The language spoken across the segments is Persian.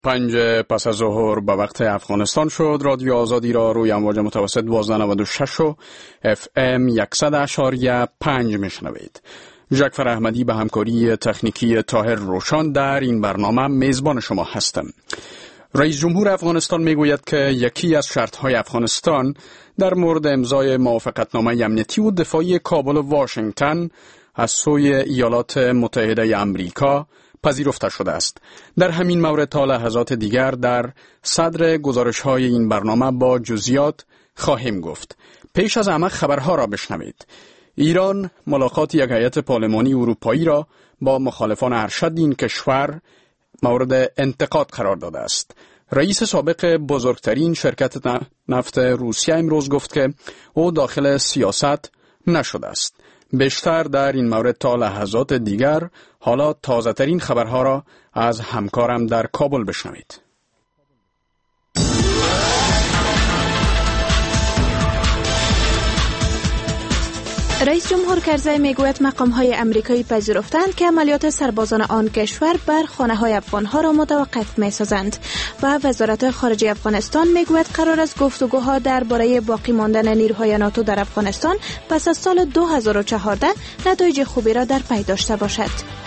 5 پس از ظهر به وقت افغانستان شد. رادیو آزادی را روی امواج متوسط 1296 و FM 100.5 میشنوید. جعفر احمدی به همکاری تکنیکی طاهر روشان در این برنامه میزبان شما هستم. رئیس جمهور افغانستان میگوید که یکی از شرط‌های افغانستان در مورد امضای موافقتنامه امنیتی و دفاعی کابل و واشنگتن از سوی ایالات متحده آمریکا پذیرفته شده است. در همین مورد تا لحظات دیگر در صدر گزارش‌های این برنامه با جزئیات خواهیم گفت. پیش از همه خبرها را بشنوید. ایران ملاقات یک هیئت پارلمانی اروپایی را با مخالفان ارشد این کشور مورد انتقاد قرار داده است. رئیس سابق بزرگترین شرکت نفت روسیه امروز گفت که او داخل سیاست نشده است. بیشتر در این مورد تا لحظات دیگر. حالا تازه ترین خبرها را از همکارم در کابل بشنوید. رئیس جمهور کرزی میگوید مقام‌های آمریکایی پذیرفتند که عملیات سربازان آن کشور بر خانه‌های افغان‌ها را متوقف می‌سازند و وزارت خارجه افغانستان میگوید قرار است گفتگوها درباره باقی ماندن نیروهای ناتو در افغانستان پس از سال 2014 نتایج خوبی را در پی داشته باشد.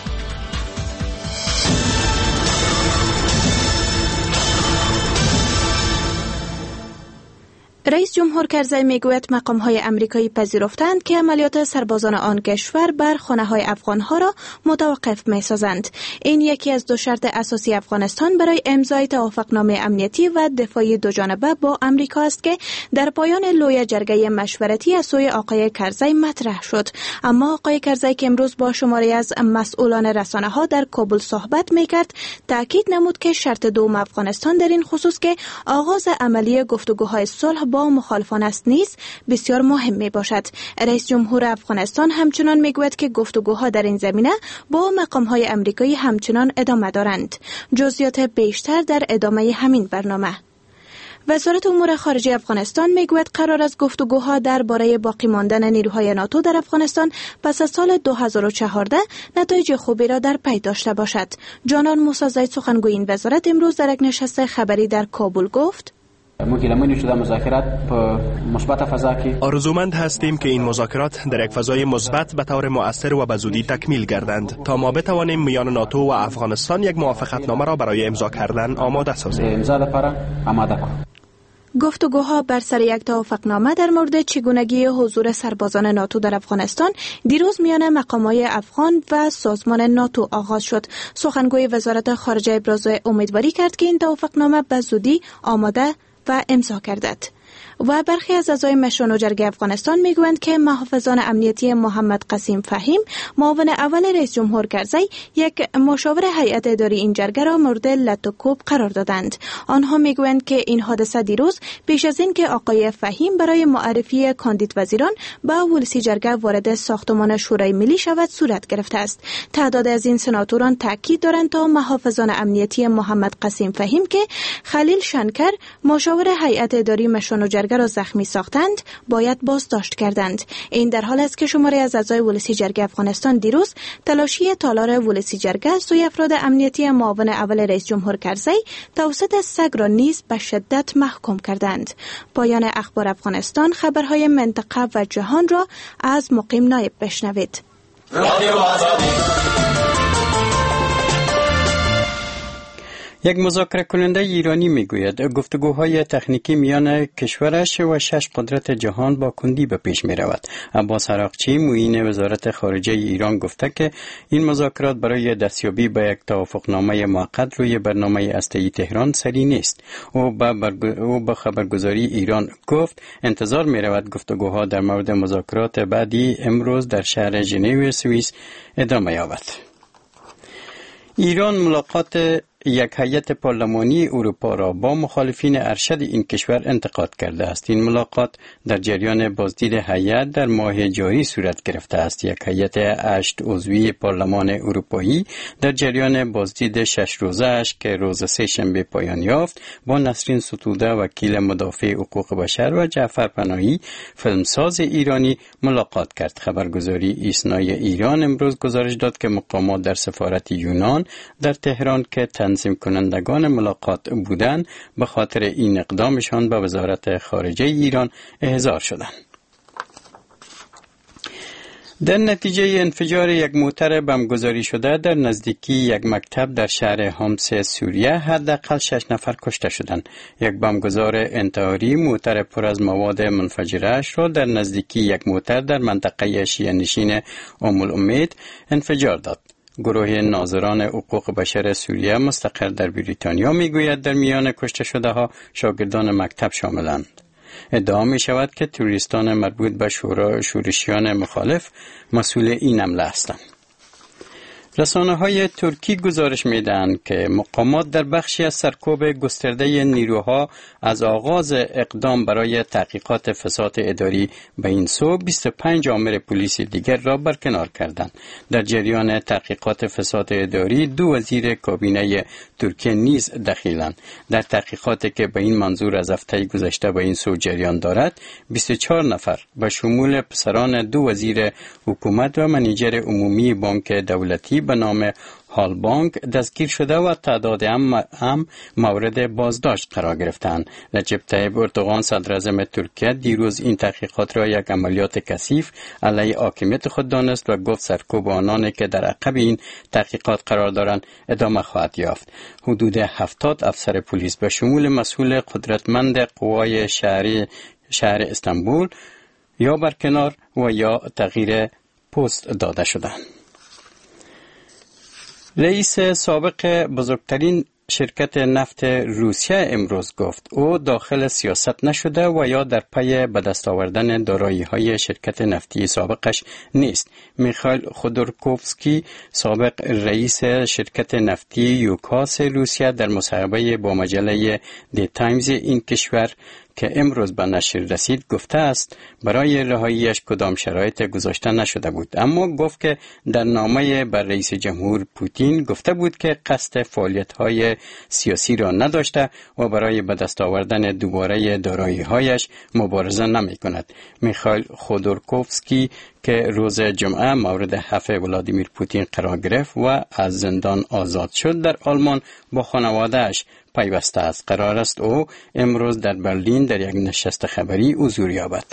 رئیس جمهور کرزی میگوید مقام‌های آمریکایی پذیرفتند که عملیات سربازان آن کشور بر خانه‌های افغان‌ها را متوقف می‌سازند. این یکی از دو شرط اساسی افغانستان برای امضای توافقنامه امنیتی و دفاعی دوجانبه با آمریکا است که در پایان لوی جرگه مشورتی از سوی آقای کرزی مطرح شد. اما آقای کرزی که امروز با شماری از مسئولان رسانه‌ها در کابل صحبت می‌کرد، تاکید نمود که شرط دوم افغانستان در این خصوص که آغاز عملی گفتگوهای صلح با مخالفان است نیز بسیار مهم می باشد. رئیس جمهور افغانستان همچنان می گوید که گفتگوها در این زمینه با مقام‌های آمریکایی همچنان ادامه دارند. جزئیات بیشتر در ادامه همین برنامه. وزارت امور خارجه افغانستان میگوید قرار است گفتگوها درباره باقی ماندن نیروهای ناتو در افغانستان پس از سال 2014 نتایج خوبی را در پی داشته باشد. جانان موسی زید سخنگوی این وزارت امروز در یک نشست خبری در کابل گفت: آرزومند هستیم که این مذاکرات در یک فضای مثبت به طور مؤثر و به زودی تکمیل گردند تا ما بتوانیم میان ناتو و افغانستان یک موافقتنامه را برای امضا کردن آماده سازیم. گفتگوها بر سر یک توافقنامه در مورد چگونگی حضور سربازان ناتو در افغانستان دیروز میان مقام‌های افغان و سازمان ناتو آغاز شد. سخنگوی وزارت خارجه ابراز امیدواری کرد که این توافقنامه به زودی آماده و امضا گردد. و برخی از اعضای مشوران جرگه افغانستان میگویند که محافظان امنیتی محمد قسیم فهیم، معاون اول رئیس جمهور کرزی، یک مشاور هیئت اداری این جرگه را مورد لط و کوب قرار دادند. آنها میگویند که این حادثه دیروز پیش از این که آقای فهیم برای معرفی کاندید وزیران به ولسی جرگه وارد ساختمان شورای ملی شود صورت گرفته است. تعداد از این سناتوران تاکید دارند تا محافظان امنیتی محمد قسیم فهیم که خلیل شنکر، مشاور هیئت اداری مشوران جرگه را زخمی ساختند، باید بازداشت کردند. این در حال است که شماری از اعضای ولسی جرگه افغانستان دیروز تلاشی تالار ولسی جرگه سوی افراد امنیتی معاون اول رئیس جمهور کرزی توسط سگ را نیز به شدت محکوم کردند. پایان اخبار افغانستان. خبرهای منطقه و جهان را از مقیم نایب بشنوید. یک مذاکره کننده ایرانی میگوید گفتگوهای تکنیکی میان کشورش و 6 قدرت جهان با کندی به پیش می رود. عباس عراقچی معین وزارت خارجه ایران گفته که این مذاکرات برای دستیابی به یک توافقنامه موقت روی برنامه هسته‌ای تهران سری نیست. او به خبرگزاری ایران گفت انتظار می رود گفتگوها در مورد مذاکرات بعدی امروز در شهر ژنو سوئیس ادامه یابد. ایران ملاقات یک هیئت پارلمانی اروپا را با مخالفین ارشد این کشور انتقاد کرده است. این ملاقات در جریان بازدید هیئت در ماه جاری صورت گرفته است. یک هیئت 8 عضوی پارلمان اروپایی در جریان بازدید 6 روزه‌اش که روز سه‌شنبه پایان یافت با نسرین ستوده وکیل مدافع حقوق بشر و جعفر پناهی فیلمساز ایرانی ملاقات کرد. خبرگزاری ایسنای ایران امروز گزارش داد که مقامات در سفارت یونان در تهران که تنظیم کنندگان ملاقات بودند، به خاطر این اقدامشان به وزارت خارجه ایران احضار شدند. در نتیجه انفجار یک موتر بمبگذاری شده در نزدیکی یک مکتب در شهر حمص سوریه حداقل 6 نفر کشته شدند. یک بمبگذار انتحاری موتر پر از مواد منفجره‌اش را در نزدیکی یک موتر در منطقه شیعه نشین ام الامید انفجار داد. گروه ناظران حقوق بشر سوریه مستقر در بریتانیا میگوید در میان کشته شده ها شاگردان مکتب شاملند. ادعا می شود که توریستان مربوط به شورشیان مخالف مسئول این حمله هستند. رسانه‌های ترکی گزارش می‌دهند که مقامات در بخشی از سرکوب گسترده نیروها از آغاز اقدام برای تحقیقات فساد اداری به این سو 25 آمر پلیس دیگر را برکنار کردند. در جریان تحقیقات فساد اداری 2 وزیر کابینه ترکیه نیز دخیلند. در تحقیقاتی که به این منظور از هفته گذشته به این سو جریان دارد، 24 نفر به شمول پسران 2 وزیر حکومت و منیجر عمومی بانک دولتی به نام هالبانک دستگیر شده و تعداد هم مورد بازداشت قرار گرفتند. رجب طیب اردوغان صدراعظم ترکیه دیروز این تحقیقات را یک عملیات کثیف علیه حاکمیت خود دانست و گفت سرکوب آنانی که در عقب این تحقیقات قرار دارند ادامه خواهد یافت. حدود 70 افسر پلیس به شمول مسئول قدرتمند قوای شهر استانبول یا برکنار و یا تغییر پست داده شدند. رئیس سابق بزرگترین شرکت نفت روسیه امروز گفت او داخل سیاست نشده و یا در پی به دست آوردن دارایی‌های شرکت نفتی سابقش نیست. میخائیل خودورکوفسکی سابق رئیس شرکت نفتی یوکاس روسیه در مصاحبه با مجله دی تایمز این کشور که امروز به نشر رسید گفته است برای رهاییش کدام شرایط گذاشته نشده بود، اما گفت که در نامه بر رئیس جمهور پوتین گفته بود که قصد فعالیت‌های سیاسی را نداشته و برای به دست آوردن دوباره دارایی‌هایش مبارزه نمی‌کند. میخائیل خودورکوفسکی که روز جمعه مورد حفظ ولادیمیر پوتین قرار گرفت و از زندان آزاد شد در آلمان با خانواده‌اش پیوسته است. قرار است او امروز در برلین در یک نشست خبری حضور یابد.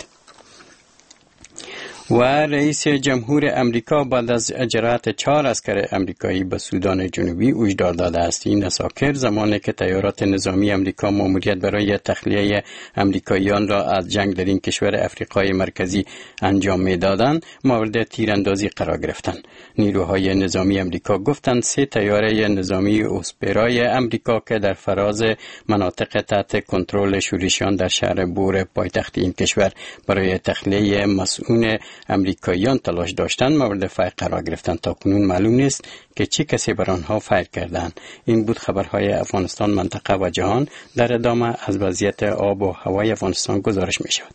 و رئیس جمهور امریکا بعد از جراحت 4 عسکر امریکایی به سودان جنوبی هشدار داده است. این عساکر زمانی که تیارات نظامی امریکا مأموریت برای تخلیه امریکاییان را از جنگ در این کشور افریقای مرکزی انجام میدادند مورد تیراندازی قرار گرفتند. نیروهای نظامی امریکا گفتند 3 طیاره نظامی اوسپرای امریکا که در فراز مناطق تحت کنترل شورشیان در شهر بور پایتخت این کشور برای تخلیه مسئول امریکاییان تلاش داشتند مورد فیر قرار گرفتند. تا کنون معلوم نیست که چه کسی بر آنها فیر کردند. این بود خبرهای افغانستان، منطقه و جهان. در ادامه از وضعیت آب و هوای افغانستان گزارش می شود.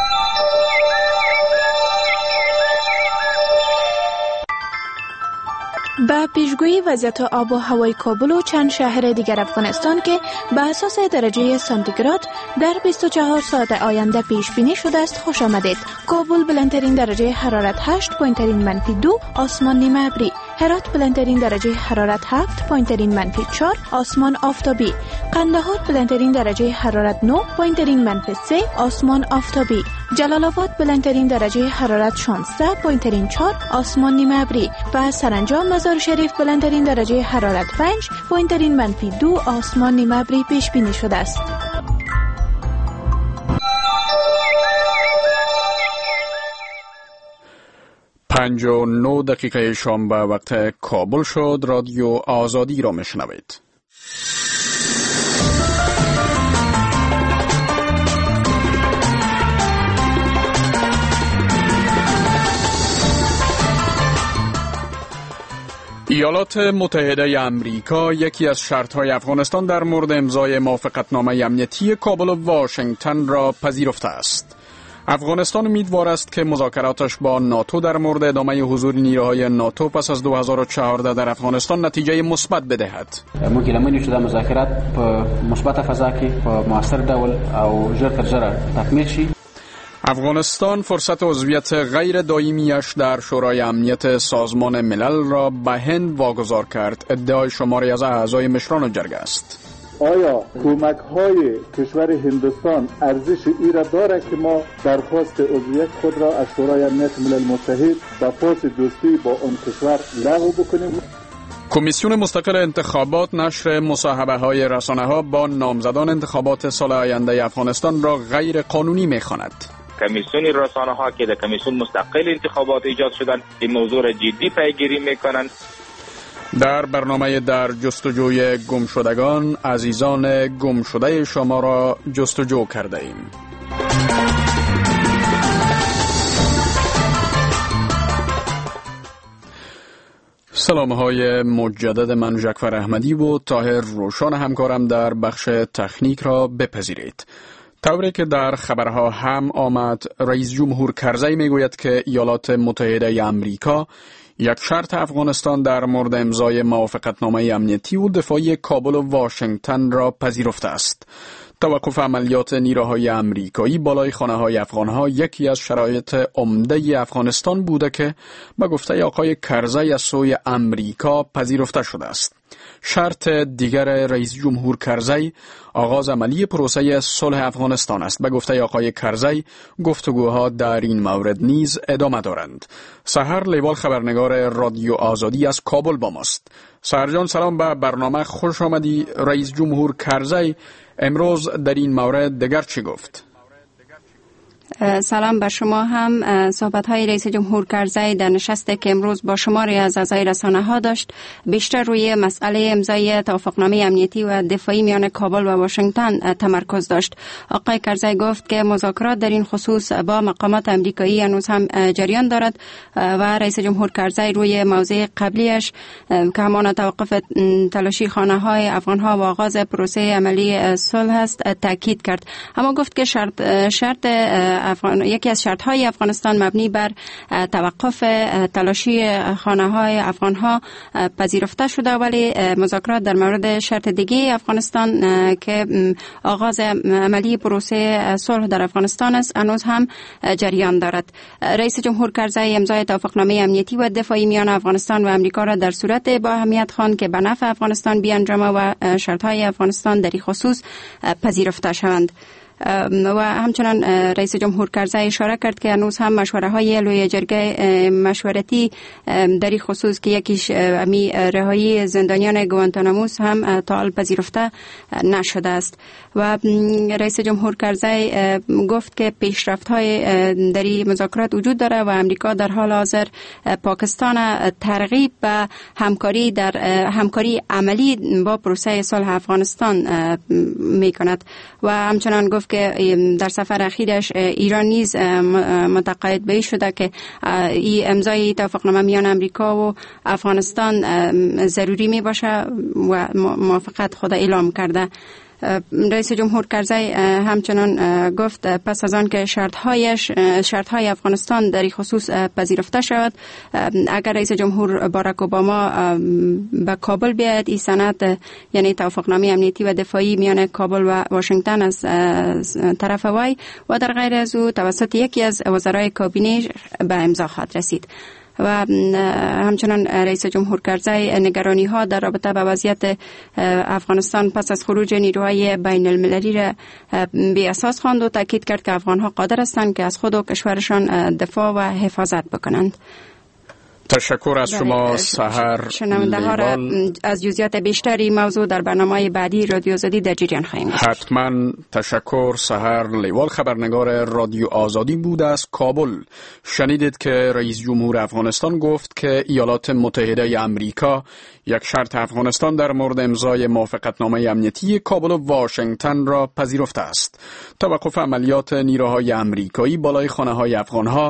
با پیشگویی وضعیت آب و هوای کابل و چند شهر دیگر افغانستان که به اساس درجه سانتیگراد در 24 ساعت آینده پیش بینی شده است خوش آمدید. کابل بلندترین درجه حرارت 8، پایینترین -2، آسمان نیمه ابری. هرات بلندترین درجه حرارت 7، پایینترین -4، آسمان آفتابی. قندهار بلندترین درجه حرارت 9، پایینترین -3، آسمان آفتابی. جلال آباد بلندترین درجه حرارت 16، پایینترین 4، آسمان نیمه ابری. و سرانجام مزار شریف بلندترین درجه حرارت 5، پایینترین -2، آسمان نیمه ابری پیش بینی شده است. پنج و 9 دقیقه شام به وقت کابل شد. رادیو آزادی را میشنوید. ایالات متحده امریکا یکی از شرط‌های افغانستان در مورد امضای موافقتنامه امنیتی کابل و واشنگتن را پذیرفته است. افغانستان امیدوار است که مذاکراتش با ناتو در مورد ادامه حضور نیروهای ناتو پس از 2014 در افغانستان نتیجه مثبت بدهد. موږ لمنې شو د مذاکرات په مثبت فضا کې په موثر ډول او ژر تر ژره تکمیل شي. افغانستان فرصت عضویت غیر دائمیش در شورای امنیت سازمان ملل را به هند واگذار کرد. ادعای شماری از اعضای مشران جرگه است. آیا کمک‌های کشور هندوستان ارزش ای را دارد که ما درخواست عضویت خود را از شورای امنیت ملل متحد به پاس دوستی با آن کشور لغو بکنیم؟ کمیسیون مستقل انتخابات نشر مصاحبه‌های رسانه‌ها با نامزدان انتخابات سال آینده افغانستان را غیر قانونی می‌خواند. کمیسیون رسانه‌ها که در کمیسیون مستقل انتخابات ایجاد شدند این موضوع را جدی پیگیری می‌کنند. در برنامه در جستجوی گمشدگان عزیزان گمشده شما را جستجو کرده ایم. سلام های مجدد من جعفر احمدی و طاهر روشان همکارم در بخش تکنیک را بپذیرید. طوری که در خبرها هم آمد، رئیس جمهور کرزی میگوید که ایالات متحده آمریکا یک شرط افغانستان در مورد امضای موافقتنامه امنیتی و دفاعی کابل و واشنگتن را پذیرفته است. توقف عملیات نیروهای امریکایی بالای خانه‌های افغان‌ها یکی از شرایط عمده افغانستان بوده که به گفته آقای کرزی از سوی امریکا پذیرفته شده است. شرط دیگر رئیس جمهور کرزی آغاز عملی پروسه صلح افغانستان است. به گفته آقای کرزی گفتگوها در این مورد نیز ادامه دارند. سحر لیوال خبرنگار رادیو آزادی از کابل با ماست. سحر جان سلام، به برنامه خوش آمدی. رئیس جمهور کرزی امروز در این مورد دیگر چی گفت؟ سلام بر شما هم. صحبت‌های رئیس جمهور کرزی در نشستی که امروز با شماری از اعضای رسانه‌ها داشت بیشتر روی مسئله امضای توافقنامه امنیتی و دفاعی میان کابل و واشنگتن تمرکز داشت. آقای کرزی گفت که مذاکرات در این خصوص با مقامات امریکایی هنوز هم جریان دارد و رئیس جمهور کرزی روی موضوع قبلیش که همان توقف تلاشی خانه‌های افغان‌ها و آغاز پروسه عملی صلح است تاکید کرد. اما گفت که شرط یکی از شرط‌های افغانستان مبنی بر توقف تلاشی خانه‌های افغان‌ها پذیرفته شده، ولی مذاکرات در مورد شرط دیگه افغانستان که آغاز عملی پروسه صلح در افغانستان است هنوز هم جریان دارد. رئیس جمهور کرزی امضای توافقنامه امنیتی و دفاعی میان افغانستان و امریکا را در صورت با اهمیت خواند که به نفع افغانستان بیانجامد و شرط‌های افغانستان در این خصوص پذیرفته شوند. و همچنان رئیس جمهور کرزی اشاره کرد که هنوز هم مشوره‌های لوی جرگه مشورتی در این خصوص که یکیش رهایی زندانیان گوانتاناموس هم تا حال پذیرفته نشده است. و رئیس جمهور کرزی گفت که پیشرفت‌های در این مذاکرات وجود داره و امریکا در حال حاضر پاکستان ترغیب به همکاری عملی با پروسه صلح افغانستان می‌کند. و همچنان گفت که در سفر اخیرش ایران نیز متقاعد به این شده که این امضای توافقنامه میان امریکا و افغانستان ضروری می باشه و موافقت خود اعلام کرده. رئیس جمهور کرزی همچنان گفت پس از آن که شرط‌های افغانستان در این خصوص پذیرفته شود، اگر رئیس جمهور باراک اوباما به کابل بیاید، این سند یعنی توافقنامه امنیتی و دفاعی میان کابل و واشنگتن از طرف وی و در غیر از او توسط یکی از وزرای کابینه به امضا خواهد رسید. و همچنان رئیس جمهور کرزی نگرانی ها در رابطه با وضعیت افغانستان پس از خروج نیروهای بین المللی را بی اساس خواند و تاکید کرد که افغان ها قادر هستند که از خود و کشورشان دفاع و حفاظت بکنند. تشکر از شما سحر. شنونده ها را از جزئیات بیشتری موضوع در برنامه بعدی رادیو آزادی در جریان خواهیم داشت. حتما تشکر. سحر لیوال خبرنگار رادیو آزادی بود از کابل. شنیدید که رئیس جمهور افغانستان گفت که ایالات متحده آمریکا یک شرط افغانستان در مورد امضای موافقتنامه امنیتی کابل و واشنگتن را پذیرفته است. توقف عملیات نیروهای امریکایی بالای خانه‌های افغان‌ها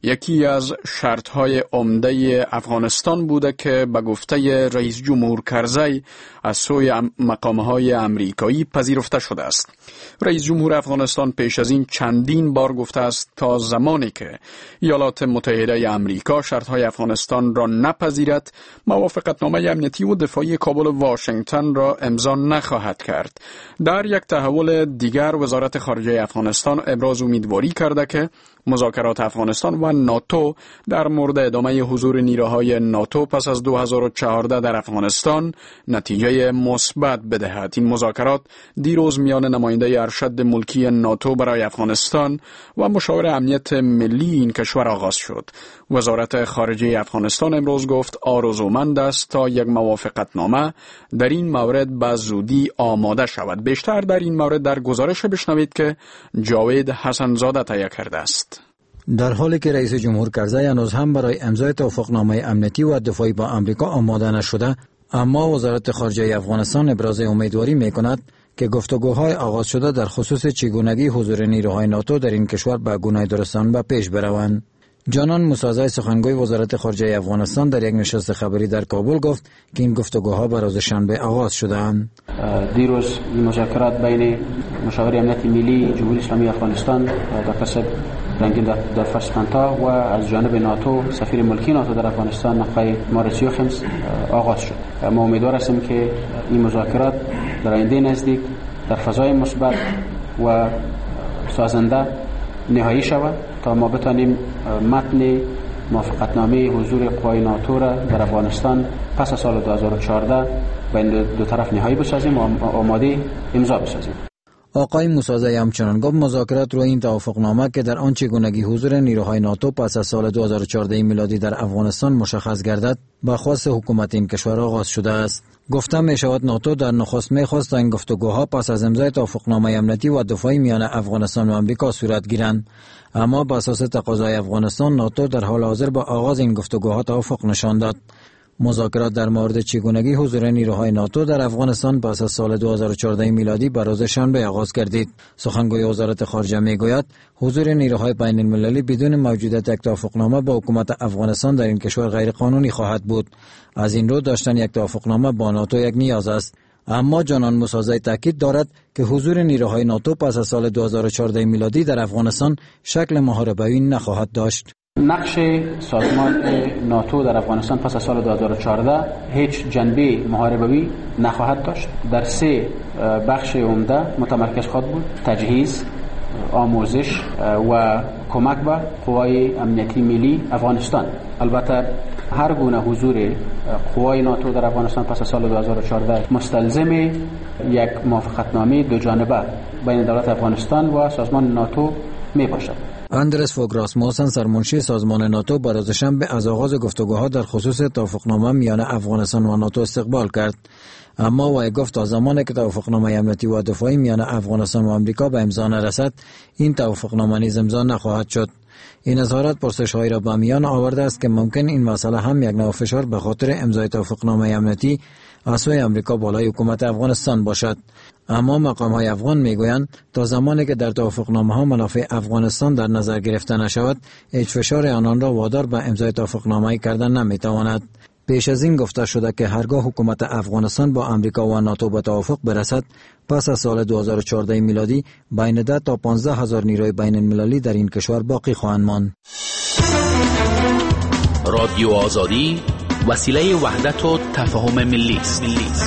یکی از شرطهای عمده افغانستان بوده که به گفته رئیس جمهور کرزی از سوی مقامهای امریکایی پذیرفته شده است. رئیس جمهور افغانستان پیش از این چندین بار گفته است تا زمانی که ایالات متحده امریکا شرطهای افغانستان را نپذیرد، موافقتنامه امنیتی و دفاعی کابل و واشنگتن را امضا نخواهد کرد. در یک تحول دیگر وزارت خارجه افغانستان ابراز امیدواری کرده که مذاکرات افغانستان و ناتو در مورد ادامه حضور نیروهای ناتو پس از 2014 در افغانستان نتیجه مثبت بدهد. این مذاکرات دیروز میان نماینده ارشد ملکی ناتو برای افغانستان و مشاور امنیت ملی این کشور آغاز شد. وزارت خارجه افغانستان امروز گفت آرزومند است تا یک موافقتنامه در این مورد به زودی آماده شود. بیشتر در این مورد در گزارش بشنوید که جاوید حسنزاده تهیه کرده است. در حالی که رئیس جمهور کرزی هنوز هم برای امضای توافقنامه امنیتی و دفاعی با آمریکا آماده نشده، اما وزارت خارجه افغانستان ابراز امیدواری می‌کند که گفتگوهای آغاز شده در خصوص چگونگی حضور نیروهای ناتو در این کشور به گونه درستان به پیش بروند. جانان موسازی سخنگوی وزارت خارجه افغانستان در یک نشست خبری در کابل گفت که این گفتگوها به روز شنبه آغاز شده‌اند. دیروز مذاکرات بین مشاور امنیت ملی جمهوری اسلامی افغانستان در پس رنگین در فرسپانتا و از جانب ناتو سفیر ملکی ناتو در افغانستان آقای ماریسیو خمس آغاز شد. ما امیدوار هستیم که این مذاکرات در آینده نزدیک در فضای مثبت و سازنده نهایی شود تا ما بتانیم متن موافقتنامه حضور قوای ناتو را در افغانستان پس از سال 2014 بین دو طرف نهایی بسازیم و آماده امضا بسازیم. آقای موسازی همچنان گفت مذاکرات روی این توافقنامه که در آن چگونگی حضور نیروهای ناتو پس از سال 2014 میلادی در افغانستان مشخص گردد به خواست حکومت این کشور آغاز شده است. گفته می شود ناتو در نخست می‌خواست این گفتگوها پس از امضای توافقنامه امنیتی و دفاعی میان افغانستان و آمریکا صورت گیرند، اما بر اساس تقاضای افغانستان ناتو در حال حاضر با آغاز این گفتگوها توافق نشان داد. مذاکرات در مورد چگونگی حضور نیروهای ناتو در افغانستان پس از سال 2014 میلادی به روز شنبه آغاز گردید. سخنگوی وزارت خارجه میگوید حضور نیروهای بین المللی بدون موجودیت یک توافقنامه با حکومت افغانستان در این کشور غیر قانونی خواهد بود. از این رو داشتن یک توافقنامه با ناتو یک نیاز است. اما جانان موسازی تاکید دارد که حضور نیروهای ناتو پس از سال 2014 میلادی در افغانستان شکل محاربه‌ای نخواهد داشت. نقش سازمان ناتو در افغانستان پس از سال 2014 هیچ جنبه محاربه‌ای نخواهد داشت. در 3 بخش عمده متمرکز خواهد بود: تجهیز، آموزش و کمک به قوای امنیتی ملی افغانستان. البته هر گونه حضور قوای ناتو در افغانستان پس از سال 2014 مستلزم یک موافقتنامه دو جانبه بین دولت افغانستان و سازمان ناتو می باشد. اندرس فوگ راسموسن سرمنشی سازمان ناتو بر روز شنبه از آغاز گفتگوها در خصوص توافقنامه میان افغانستان و ناتو استقبال کرد، اما وی گفت تا زمانی که توافقنامه امنیتی و دفاعی میان افغانستان و آمریکا به امضا نرسد این توافقنامه نیز امضا نخواهد شد. این اظهارات پرسش‌هایی را به میان آورده است که ممکن این مسئله هم یک نوع فشار به خاطر امضای توافقنامه امنیتی از سوی آمریکا بالای حکومت افغانستان باشد. اما مقام‌های افغان میگویند تا زمانی که در توافقنامه‌ها منافع افغانستان در نظر گرفته نشود هیچ فشار آنان را وادار به امضای توافقنامه کردن نمیتواند. پیش از این گفته شده که هرگاه حکومت افغانستان با آمریکا و ناتو به توافق برسد پس از سال 2014 میلادی بین 10 تا 15 هزار نیروی بین المللی در این کشور باقی خواهند ماند. رادیو آزادی وسیله وحدت و تفاهم ملی است.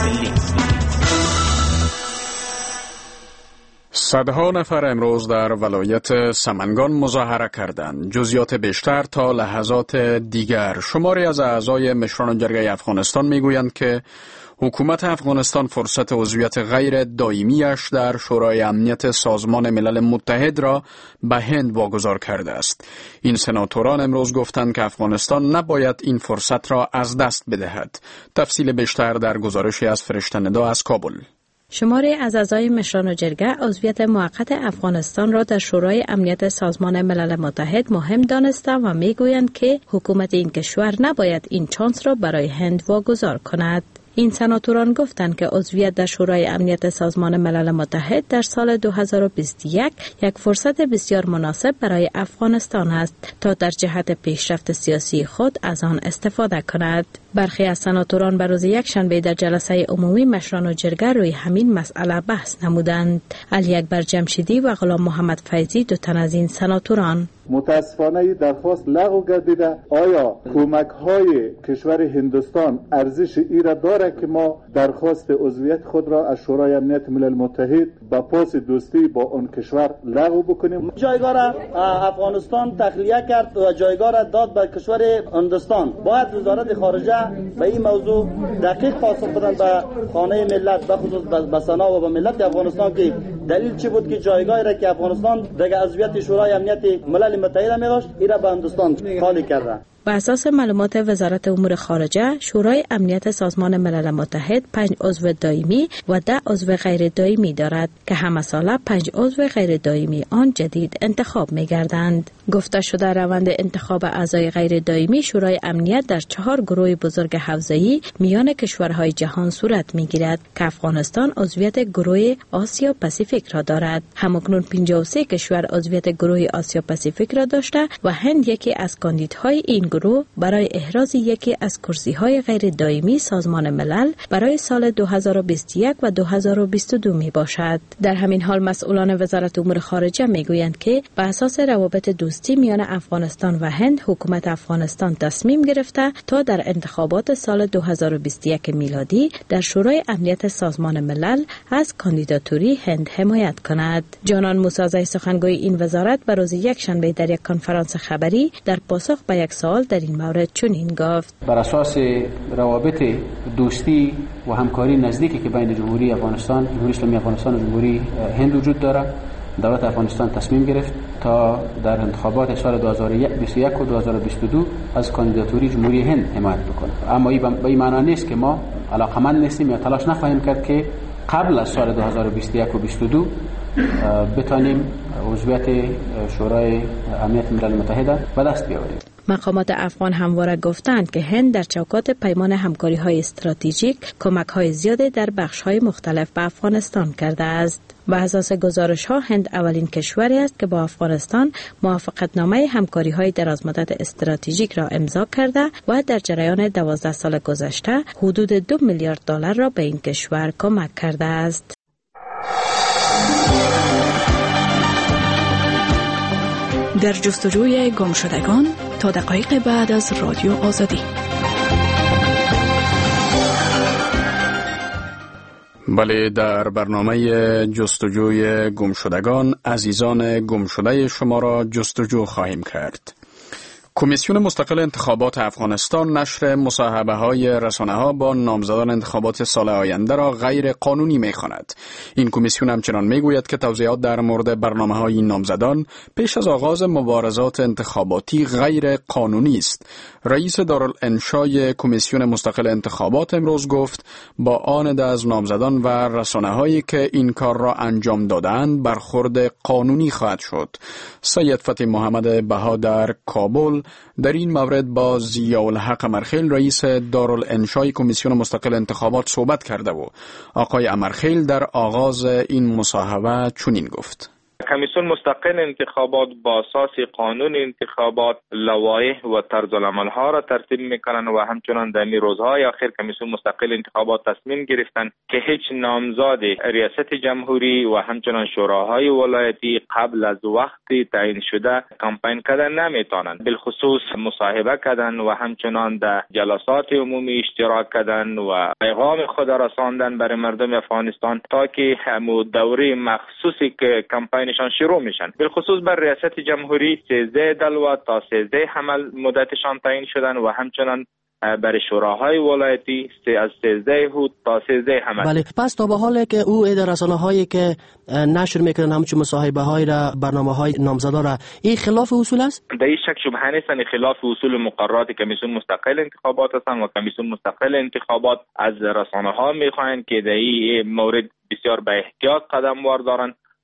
صدها نفر امروز در ولایت سمنگان مظاهره کردند. جزئیات بیشتر تا لحظات دیگر. شماری از اعضای مشران جرگه افغانستان میگویند که حکومت افغانستان فرصت عضویت غیر دائمیش در شورای امنیت سازمان ملل متحد را به هند واگذار کرده است. این سناتوران امروز گفتند که افغانستان نباید این فرصت را از دست بدهد. تفصیل بیشتر در گزارشی از فرشته ندا از کابل. شماری از اعضای مشران جرگه عضویت موقت افغانستان را در شورای امنیت سازمان ملل متحد مهم دانستند و میگویند که حکومت این کشور نباید این چانس را برای هند واگذار کند. این سناتوران گفتند که عضویت در شورای امنیت سازمان ملل متحد در سال 2021 یک فرصت بسیار مناسب برای افغانستان است تا در جهت پیشرفت سیاسی خود از آن استفاده کند. برخی از سناتوران به روز یکشنبه در جلسه عمومی مشران و جرگه روی همین مسئله بحث نمودند. علی اکبر جمشیدی و غلام محمد فیضی دو تن از این سناتوران متاسفانه این درخواست لغو گردیده. آیا کمک های کشور هندوستان ارزش ای را داره که ما درخواست عضویت خود را از شورای امنیت ملل متحد با پاس دوستی با آن کشور لغو بکنیم؟ جایگاه را افغانستان تخلیه کرد و جایگاه را داد به کشور هندوستان. باید وزارت خارجه به این موضوع دقیق پاسخ بدن به خانه ملت، به خصوص به سنا و به ملت افغانستان که دلیل چی بود که جایگاهی را که افغانستان در عضویت شورای امنیت ملل متحد می داشت ایرا به هندوستان خالی کرده. بر اساس معلومات وزارت امور خارجه، شورای امنیت سازمان ملل متحد 5 عضو دائمی و 10 عضو غیر دائمی دارد که همه ساله 5 عضو غیر دائمی آن جدید انتخاب می گردند. گفته شده روند انتخاب اعضای غیر دائمی شورای امنیت در 4 گروه بزرگ حوزه‌ای میان کشورهای جهان صورت می گیرد که افغانستان عضویت گروه آسیا پاسیفیک را دارد. همکنون 53 کشور عضویت گروه آسیا پاسیفیک را داشته و هند یکی از کاندیدهای این گروه برای احراز یکی از کرسی‌های غیر دائمی سازمان ملل برای سال 2021 و 2022 می باشد. در همین حال مسئولان وزارت امور خارجه می گویند که بر اساس روابط دوستی میان افغانستان و هند، حکومت افغانستان تصمیم گرفته تا در انتخابات سال 2021 میلادی در شورای امنیت سازمان ملل از کاندیداتوری هند حمایت کند. جانان موسازی سخنگوی این وزارت بر روز یکشنبه در یک کنفرانس خبری در پاسخ به یک سوال در این مورد چنین گفت: بر اساس روابط دوستی و همکاری نزدیکی که بین جمهوری افغانستان، جمهوری اسلامی افغانستان و جمهوری هند وجود دارد، دولت افغانستان تصمیم گرفت تا در انتخابات سال 2021 و 2022 از کاندیداتوری جمهوری هند حمایت بکنه. اما به این معنی نیست که ما علاقمند نیستیم یا تلاش نخواهیم کرد که قبل از سال 2021 و 2022 بتانیم عضویت شورای امنیت ملل متحد به دست بیاوریم. مقامات افغان همواره گفتند که هند در چوکات پیمان همکاری‌های استراتژیک کمک‌های زیادی در بخش‌های مختلف به افغانستان کرده است. به اساس گزارش‌ها هند اولین کشوری است که با افغانستان موافقتنامه همکاری‌های درازمدت استراتژیک را امضا کرده و در جریان 12 سال گذشته حدود 2 میلیارد دلار را به این کشور کمک کرده است. در جستجوی گمشدگان تا دقایق بعد از رادیو آزادی. بله، در برنامه جستجوی گمشدگان عزیزان گمشده شما را جستجو خواهیم کرد. کمیسیون مستقل انتخابات افغانستان نشر مصاحبه‌های رسانه‌ها با نامزدان انتخابات سال آینده را غیر قانونی می‌خواند. این کمیسیون همچنان می‌گوید که توضیحات در مورد برنامه‌های این نامزدان پیش از آغاز مبارزات انتخاباتی غیر قانونی است. رئیس دارالانشای کمیسیون مستقل انتخابات امروز گفت با آن از نامزدان و رسانه‌هایی که این کار را انجام دادند برخورد قانونی خواهد شد. سید فتح محمد بها در کابل در این مورد با ضیاءالحق امرخیل رئیس دارالانشای کمیسیون مستقل انتخابات صحبت کرده و آقای امرخیل در آغاز این مصاحبه چنین گفت: کمیسیون مستقل انتخابات با اساس قانون انتخابات لوایح و طرزالعمل‌ها را ترتیب می‌کنند و همچنان در این روزهای اخیر کمیسیون مستقل انتخابات تصمیم گرفتند که هیچ نامزد ریاست جمهوری و همچنان شوراهای ولایتی قبل از وقتی تعیین شده کمپین کردن نمی‌توانند، بالخصوص مصاحبه کردن و همچنان در جلسات عمومی اشتراک کردن و پیغام خود رساندن برای مردم افغانستان تا که همون دوره مخصوصی که کمپین شروع میشن. بالخصوص بر ریاست جمهوری 13 دلو تا 13 حمل مدتشان تعیین شدن و همچنان برای شوراهای ولایتی از 13 هود تا 13 حمل. بله، پس تا به حالی که او در رسانه‌هایی که نشر میکنن همچون مصاحبه‌های را، برنامه‌های نامزدا را، این خلاف اصول است؟ در این شک شبهه نیست، خلاف اصول مقررات کمیسیون مستقل انتخابات هستند و کمیسیون مستقل انتخابات از رسانه‌ها میخواهند که در این مورد بسیار به احتیاط قدم واردارند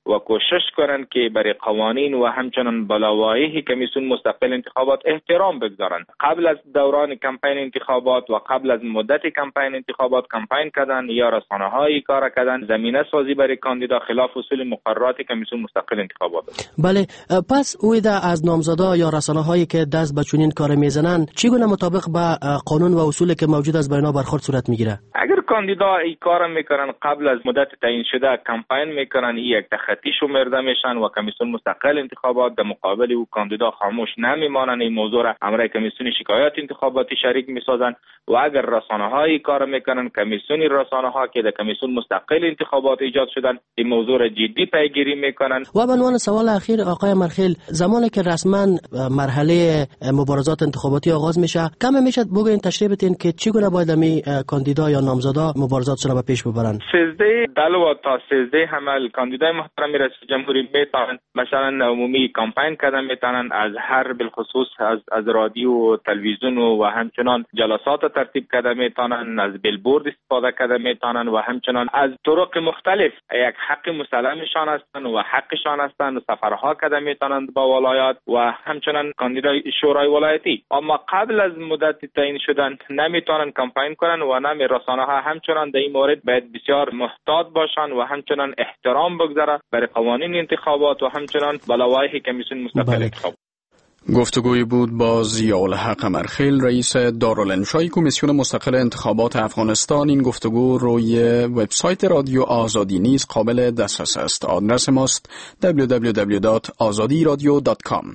و کوشش کنند که برای قوانین و همچنان بلوایح کمیسیون مستقل انتخابات احترام بگذارند. قبل از دوران کمپین انتخابات و قبل از مدت کمپین انتخابات کمپین کردن یا رسانه‌های کار کردن، زمینه سازی برای کاندیدا خلاف اصول مقررات کمیسیون مستقل انتخابات. بله، پس اویده از نامزدا یا رسانه‌هایی که دست به چنین کار میزنن چگونه مطابق به قانون و اصولی که موجود از بینا برخورد صورت میگیره؟ اگر کاندیدا این کار میکنن قبل از مدت تعیین شده کمپین میکنن، این یک تخطی شمرده میشن و کمیسیون مستقل انتخابات در مقابل او کاندیدا خاموش نمیمانن. این موضوع را امر کمیسیون شکایات انتخاباتی شریک میسازن و اگر رسانه‌های کار میکنن، کمیسیون رسانه‌ها که در کمیسیون مستقل انتخابات ایجاد شدن این موضوع را جدی پیگیری میکنن. و به عنوان سوال اخیر آقای مرخیل، زمانی که رسما مرحله مبارزات انتخاباتی آغاز میشه، کم میشه بگوین تشریح بدین که چگونه باید می کاندیدا یا نامزدا مبارزاتشون را به پیش ببرن؟ 13 دلو تا 13 حمل کاندیدای محترم رئیس جمهوری میتونن مثلا عمومی کمپین کردن، میتونن از هر بالخصوص از رادیو و تلویزیون و همچنان جلسات ترتیب کرده میتونن، از بیلبورد استفاده کرده میتونن و همچنان از طرق مختلف یک حق مسلمشان هستند و حقشان هستند و سفرها کرده میتونن با ولایات و همچنان کاندیدای شورای ولایتی. اما قبل از مدت تعیین شدن نمیتونن کمپین کنن و نمی رسانه‌ها همچنان در این مورد باید بسیار محتاط باشن و همچنان احترام بگذاره برای قوانین انتخابات و همچنان بلوایح کمیسیون مستقل انتخابات. گفتگوی بود با ضیاءالحق مرخیل، رئیس دارالانشای کمیسیون مستقل انتخابات افغانستان. این گفتگو روی وبسایت رادیو آزادی نیز قابل دسترس است. آدرس ماست www.azadiradio.com.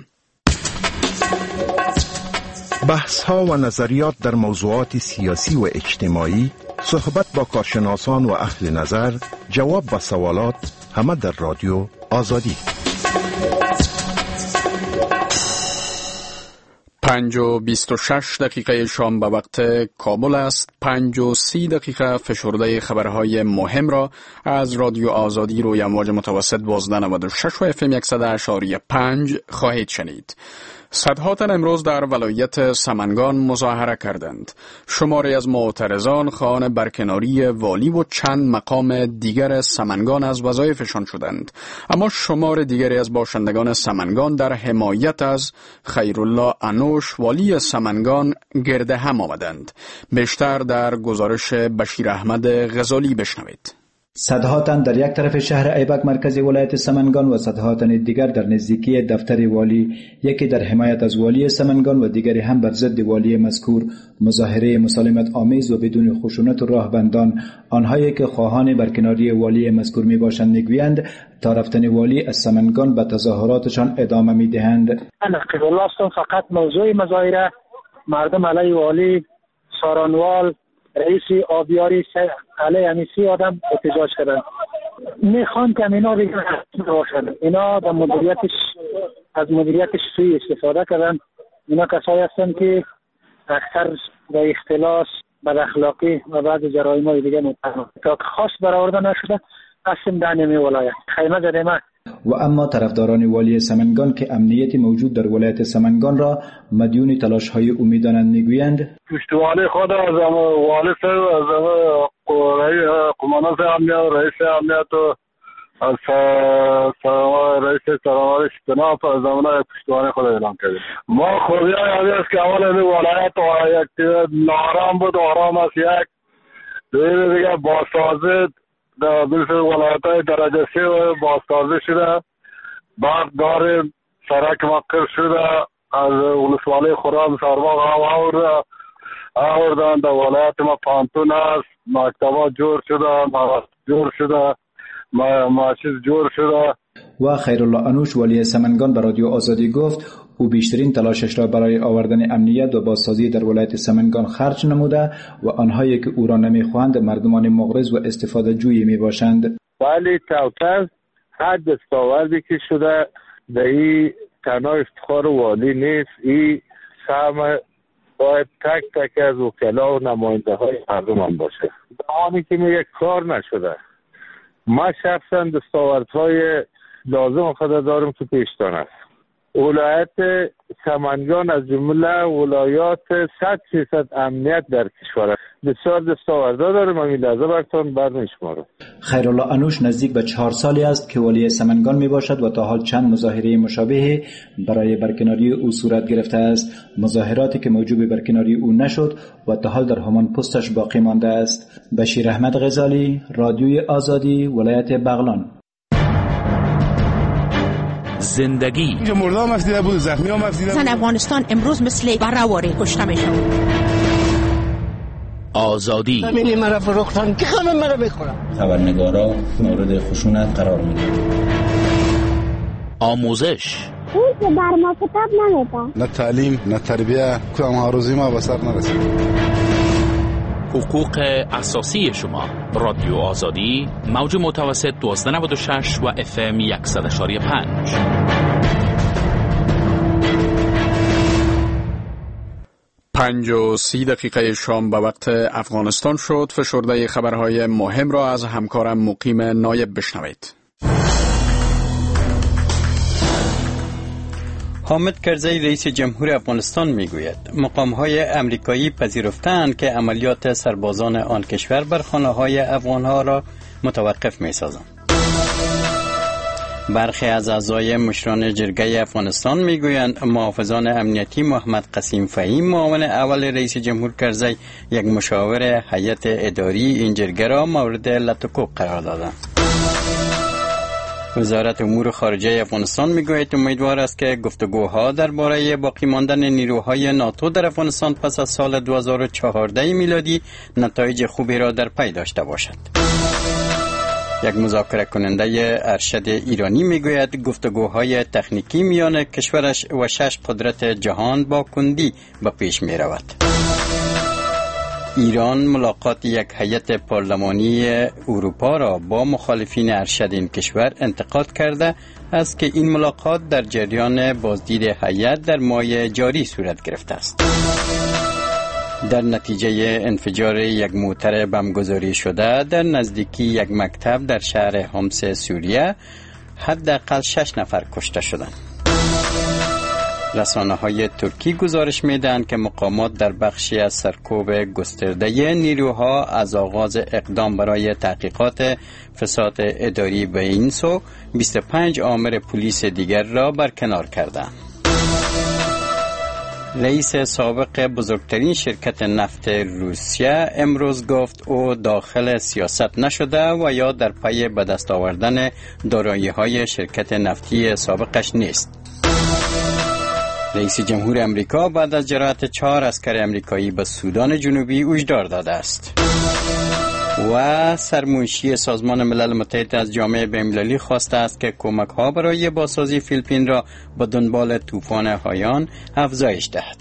بحث ها و نظریات در موضوعات سیاسی و اجتماعی، صحبت با کارشناسان و اهل نظر، جواب به سوالات، همه در رادیو آزادی. 5:26 شام به وقت کابل است. 5:30 فشرده خبرهای مهم را از رادیو آزادی روی امواج متوسط 1296 و FM 100.5 خواهید شنید. صدها تن امروز در ولایت سمنگان مظاهره کردند. شماری از معترضان خواهان برکناری والی و چند مقام دیگر سمنگان از وظایفشان شدند. اما شمار دیگری از باشندگان سمنگان در حمایت از خیرالله انوش والی سمنگان گرد هم آمدند. بیشتر در گزارش بشیر احمد غزالی بشنوید. صدها تن در یک طرف شهر ایبک مرکزی ولایت سمنگان و صدها تن دیگر در نزدیکی دفتر والی، یکی در حمایت از والی سمنگان و دیگری هم بر ضد والی مذکور، مظاهره مسالمت آمیز و بدون خشونت و راهبندان. آنهایی که خواهان برکناری والی مذکور می باشند میگویند تا رفتن والی از سمنگان به تظاهراتشان ادامه می دهند. فقط موضوع مظاهره مردم علیه والی سارانوال رئیس آبیاری علیه همیسی آدم احتجاج کردن. میخوان که اینا دیگه باشن. اینا در مدیریتش سوی استفاده کردن. اینا کسایی هستن که اکثر به اختلاس، بد اخلاقی و بعض جرائم دیگه متهم. تا خاص برآورده نشده قسم دهنمی ولایت خیمه زدیمه. و اما طرفداران والی سمنگان که امنیتی موجود در ولایت سمنگان را مدیون تلاش‌های او می‌دانند میگویند پشتوانه خود از والی صاحب، از قماندان امنیت، رئیس امنیت و از رئیس سرانوال اجتناب از زمان پشتوانه خود اعلام کردیم. ما خوبی هایی است که اول این ولایت یک نارام بود، آرام است، یک دیگه بازسازی در بالفعل ولایت‌های درجه 3 بازسازی شده. بعد داریم سرک مقر شده، از ولسوالی خرام سارباغ آوردن. در ولایت ما پانتون است، مکتبات جور شده، ماشیز جور شده. و خیرالله انوش والی سمنگان به رادیو آزادی گفت او بیشترین تلاشش را برای آوردن امنیت و بازسازی در ولایت سمنگان خرج نموده و آنهایی که او را نمیخواهند مردمان مغرض و استفاده جویی میباشند. ولی توتر حد دستاوردی که شده در این تنها افتخار والی نیست، این سهم باید تک تک از وکلا و نماینده های مردم هم باشه. زمانی که یک کار نشده، ما شخصا دستاوردهای لازم خود دارم که پیشتان است. ولایت سمنگان از جمله ولایات 100% امنیت در کشور است. بسیار دستاورده داریم. همین لحظه براتون بعد میشمارم. خیرالله انوش نزدیک به 4 سالی است که والی سمنگان می باشد و تا حال چند مظاهره مشابه برای برکناری او صورت گرفته است. مظاهراتی که موجب برکناری او نشد و تا حال در همان پستش باقی مانده است. بشیر احمد غزالی، رادیوی آزادی، ولایت بغلان. زندگی اینجا مرده هم افزیده بود، زخمی هم افزیده بود. زن افغانستان امروز مثل برهواری کشته میشه. آزادی همین مرا فروختن که همه مرا بخورن. خبرنگارا مورد خشونت قرار میدن. آموزش اون که بر ما کتاب نمیده. نه تعلیم نه تربیه، کدام هاروزی ما به سر نرسید. حقوق اساسی شما. رادیو آزادی، موج متوسط 1296 و FM 100.5. 5:30 شام به وقت افغانستان شد. فشرده خبرهای مهم را از همکارم مقیم نایب بشنوید. حامد کرزی رئیس جمهور افغانستان میگوید مقام‌های امریکایی پذیرفتند که عملیات سربازان آن کشور بر خانه‌های افغان‌ها را متوقف می‌سازند. برخی از اعضای مشران جرگه افغانستان میگویند محافظان امنیتی محمد قسیم فهیم معاون اول رئیس جمهور کرزی یک مشاور هیئت اداری این جرگه را مورد لطکوب قرار دادند. وزارت امور خارجه افغانستان میگوید امیدوار است که گفتگوها درباره باقی ماندن نیروهای ناتو در افغانستان پس از سال 2014 میلادی نتایج خوبی را در پی داشته باشد. یک مذاکره کننده ارشد ایرانی میگوید گفتگوهای تکنیکی میان کشورش و 6 قدرت جهان با کندی به پیش می رود. ایران ملاقات یک هیئت پارلمانی اروپا را با مخالفین ارشد این کشور انتقاد کرده است که این ملاقات در جریان بازدید هیئت در ماه جاری صورت گرفته است. در نتیجه انفجار یک موتر بمبگذاری شده در نزدیکی یک مکتب در شهر حمص سوریه حداقل 6 نفر کشته شدند. رسانه‌های ترکی گزارش می‌دهند که مقامات در بخشی از سرکوب گسترده نیروها از آغاز اقدام برای تحقیقات فساد اداری به این سو 25 آمر پلیس دیگر را برکنار کردند. رئیس سابق بزرگترین شرکت نفت روسیه امروز گفت او داخل سیاست نشده و یا در پی به دست آوردن دارایی‌های شرکت نفتی سابقش نیست. رئیس جمهور امریکا بعد از جراحت 4 عسکر امریکایی به سودان جنوبی هشدار داده است. و سرمنشی سازمان ملل متحد از جامعه بین‌المللی خواسته است که کمک‌ها برای بازسازی فیلیپین را به دنبال طوفان هایان افزایش دهد.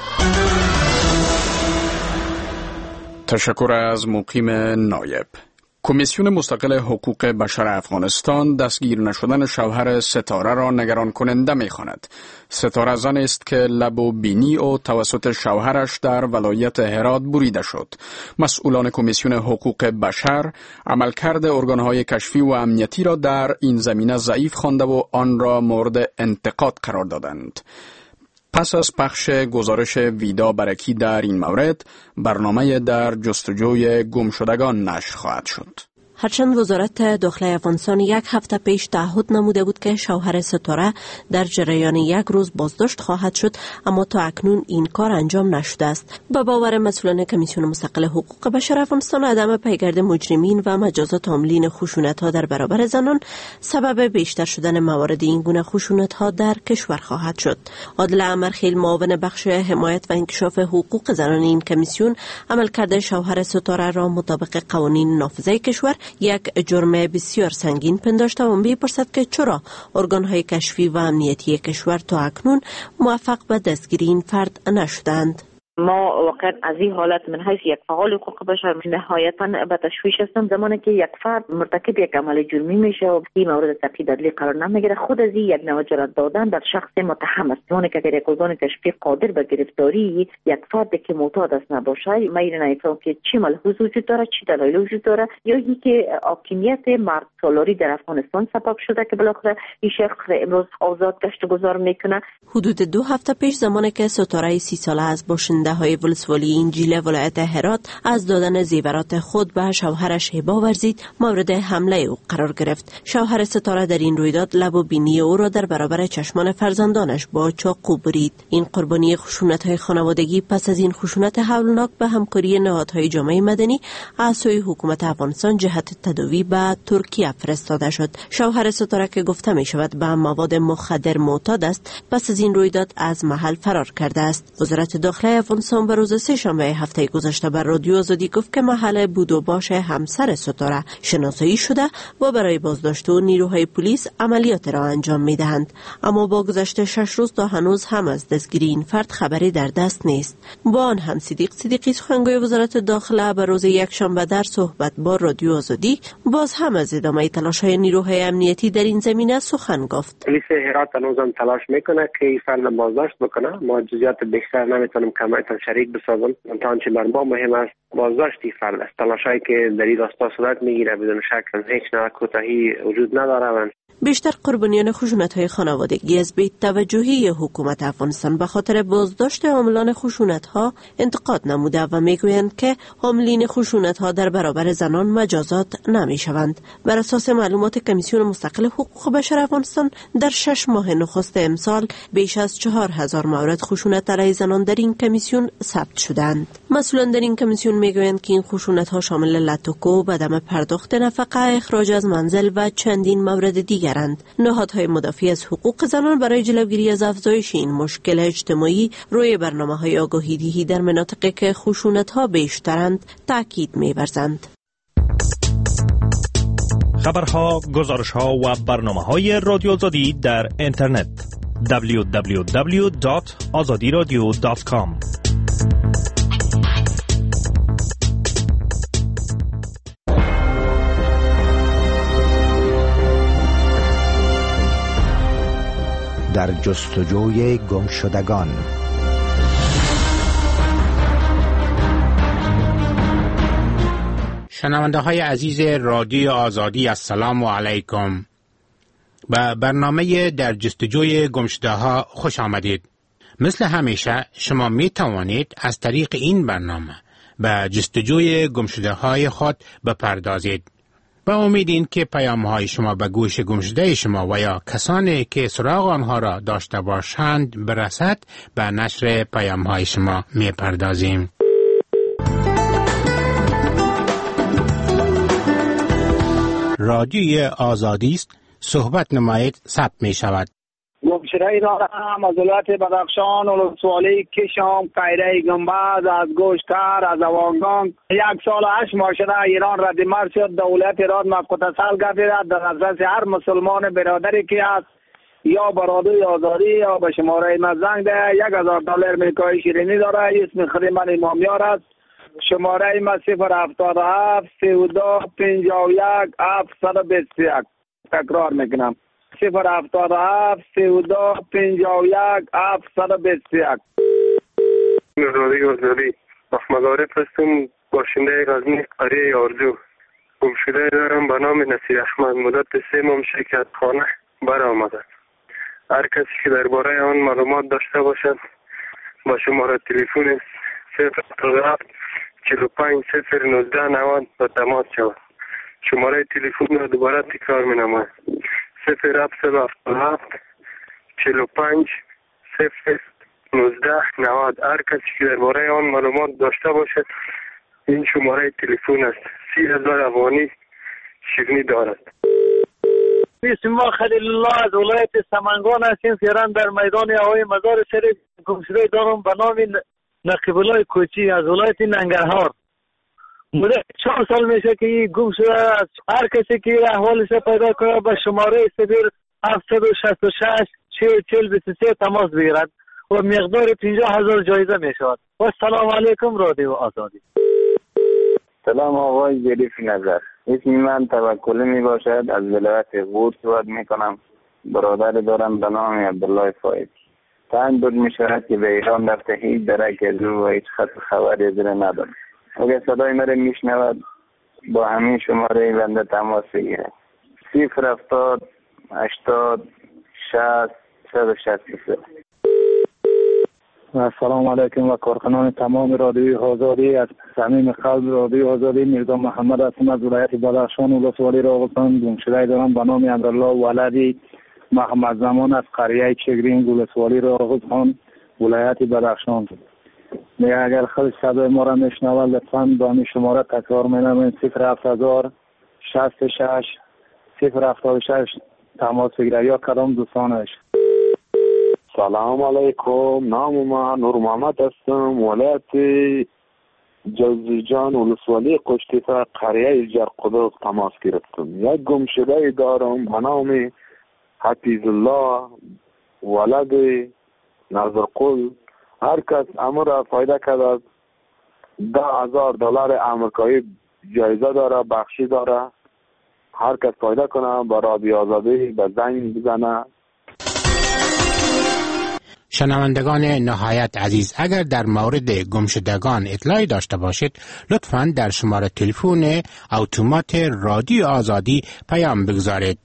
تشکر از مقیم نایب. کمیسیون مستقل حقوق بشر افغانستان دستگیر نشدن شوهر ستاره را نگران کننده می‌خواند. ستاره زن است که لب و بینی او توسط شوهرش در ولایت هرات بریده شد. مسئولان کمیسیون حقوق بشر عملکرد ارگان‌های کشفی و امنیتی را در این زمینه ضعیف خوانده و آن را مورد انتقاد قرار دادند. پس از پخش گزارش ویدا برکی در این مورد، برنامه در جستجوی گمشدگان نشر خواهد شد. هرچند وزارت داخلی افغانستان یک هفته پیش تعهد نموده بود که شوهر ستاره در جریان یک روز بازداشت خواهد شد، اما تا اکنون این کار انجام نشده است. به باور مسئولان کمیسیون مستقل حقوق بشر افغانستان، عدم پیگرد مجرمین و مجازات حاملین خشونت‌ها در برابر زنان سبب بیشتر شدن موارد این گونه خشونت‌ها در کشور خواهد شد. عادل امرخیل، معاون بخش حمایت و انکشاف حقوق زنان این کمیسیون، عملکرد شوهر ستاره را مطابق قوانین نافذه کشور یک جرم بسیار سنگین پنداشته و می‌پرسد که چرا ارگان‌های کشفی و امنیتی کشور تا اکنون موفق به دستگیری این فرد نشدند. ما واقعا از این حالت من حیث یک فعال حقوق بشر نهایتاً به تشویش هستم. زمانی که یک فرد مرتکب یک عمل جرمی میشه و این مورد تفکیک عدلی قرار نمیگیره، خود از این یک نوع جرأت دادن در شخص متهم است. زمانی که یک ارگان کشفی قادر به گرفتاری یک فرد که معتاد است نباشه، من نمیفهمم که چه ملحوظ وجود داره، چه دلایل وجود داره، یا اینکه حاکمیت مرد سالاری در افغانستان سبب شده که بالاخره این شخص امروز آزاد گشت و گذار میکنه. حدود 2 هفته پیش زمانی که ستاره 30 ساله از باشنده کننده های ولسوالی انجیل ولایت هرات از دادن زیورات خود به شوهرش هبه ورزید مورد حمله او قرار گرفت. شوهر ستاره در این رویداد لب و بینی او را در برابر چشمان فرزندانش با چاقو برید. این قربانی خشونت‌های خانوادگی پس از این خشونت هولناک به همکاری نهادهای جامعه مدنی از سوی حکومت افغانستان جهت تداوی به ترکیه فرستاده شد. شوهر ستاره که گفته می شود به مواد مخدر معتاد است پس از این رویداد از محل فرار کرده است. وزارت داخله افغانستان به روز سه‌شنبه هفته گذشته بر رادیو آزادی گفت که محل بود و باش همسر ستاره شناسایی شده و برای بازداشت او نیروهای پلیس عملیات را انجام می دهند. اما با گذشت 6 روز تا هنوز هم از دستگیری این فرد خبری در دست نیست. با آن هم صدیقی سخنگوی وزارت داخله به روز یکشنبه در صحبت با رادیو آزادی باز هم از ادامه تلاش‌های نیروهای امنیتی در این زمینه سخن گفت. پلیس هرات هنوز هم تلاش میکنه که این فرد بازداشت بکنه. ما جزئیات بیشتر نمیتونم کمایتان شریک بسازم. تا آنچه بر ما مهم است بازداشت این فرد است. تلاشایی که در این راستا صورت میگیره بدون شک هیچ نوع کوتاهی وجود نداره. بیشتر قربانیان خشونت‌های خانوادگی از بی‌توجهی حکومت افغانستان به خاطر بازداشت حاملان خشونت‌ها انتقاد نموده و میگویند که حاملین خشونت‌ها در برابر زنان مجازات نمی‌شوند. بر اساس معلومات کمیسیون مستقل حقوق بشر افغانستان در 6 ماه نخست امسال بیش از 4000 مورد خشونت علیه زنان در این کمیسیون ثبت شدند. مسئولان در این کمیسیون میگویند که این خشونت‌ها شامل لطکو، بدم پرداخت نفقه، اخراج از منزل و چندین مورد دیگرند. نهادهای مدافع از حقوق زنان برای جلوگیری از افزایش این مشکل اجتماعی روی برنامه‌های آگاهی‌دهی در مناطقی که خشونت‌ها بیشترند تاکید می‌ورزند. خبرها، گزارش‌ها و برنامه‌های رادیو آزادی در اینترنت www.azadiradio.com. در جستجوی گمشدگان. شنونده های عزیز رادیو آزادی، السلام علیکم. به برنامه در جستجوی گمشده ها خوش آمدید. مثل همیشه شما می توانید از طریق این برنامه به جستجوی گمشده های خود بپردازید. با امید این که پیام های شما به گوش گمشده شما و یا کسانی که سراغ آنها را داشته باشند برسد، به نشر پیام های شما می پردازیم. رادیوی آزادی است، صحبت نمایید، ثبت می شود. گمشده اداره هم از ولایت بدخشان ولسوالی کشم قیره گنبد از گوشتر از اوانگان 1 سال و 8 ماه شده ایران ردیمر شد. دولت ایران مقتصل گردید در اساس هر مسلمان برادری که است یا برادری آزادی یا به شماره ما زنگ ده. $1000 امریکایی شیرینی داره. اسم خود من امامیار است. شماره ما 077 32 51 721. تکرار میکنم 077 32 51 721. رادیو آزادی محمد عارف هستم، باشنده غزنی قریه آرزو. گمشده دارم به نام نصیر احمد. مدت 3 ماه میشه که از خانه برآمده. هر کسی که درباره آن معلومات داشته باشد با شماره تلفن 077 45 019 90 با تماس شود. شماره تلفن را دوباره تکرار می نماید 0777 45 019 90. هر کسی که درباره آن معلومات داشته باشد این شماره تلفن است. 30,000 افغانی شیرینی دارد. اسم ما خلیل الله از ولایت سمنگان هستیم. فعلا در میدان هوای مزار شریف گمشده دارم به نام نقیب الله کوچی از ولایت ننگرهار. مدت 4 سال میشه که این گم شده. از هر کسی که احوالش پیدا کنه به شماره 0766 4023 تماس بگیرد و مقدار 50,000 جایزه میشود. و سلام علیکم رادیو آزادی. سلام آقای ظریف نظر. اسم من توکلی می باشد. از ولایت غور صحبت می کنم. برادر دارم به نام عبدالله فایز. چند بود می شود که به ایران رفته، هیچ درک از او و هیچ خط خبری از او ندارم. اگر صدای مرا می شنود با همین شماره بنده تماس بگیرد. 070 80 60 163. السلام علیکم و کارکنان تمام رادیوی آزادی. از صمیم قلب رادیوی آزادی میرزا محمد هستم از ولایت بدخشان ولسوالی راغستان. گمشده دارم به نام امرالله ولدی محمد زمان از قریه چگرین ولسوالی راغستان ولایت بدخشان. میگه اگر خود صدای ما را میشنوند لطفاً با همین شماره تکرار مینامید 07000 66 076 تماس بگیرید یا کدام دوستانش. سلام علیکم، نام ما نور محمد هستم، ولایت جوزجان ولسوالی قشتیفه قریه جرقدوق تماس گرفتم. یک گمشده دارم به نام حفیظ الله ولد نظرقل. هر کس امر فایده کرده $10,000 امریکایی جایزه داره، بخشی داره. هر کس فایده کنه با رادیو آزادی به زنگ بزنه. شنوندگان نهایت عزیز، اگر در مورد گمشدگان اطلاعی داشته باشید لطفاً در شماره تلفن اتومات رادیو آزادی پیام بگذارید.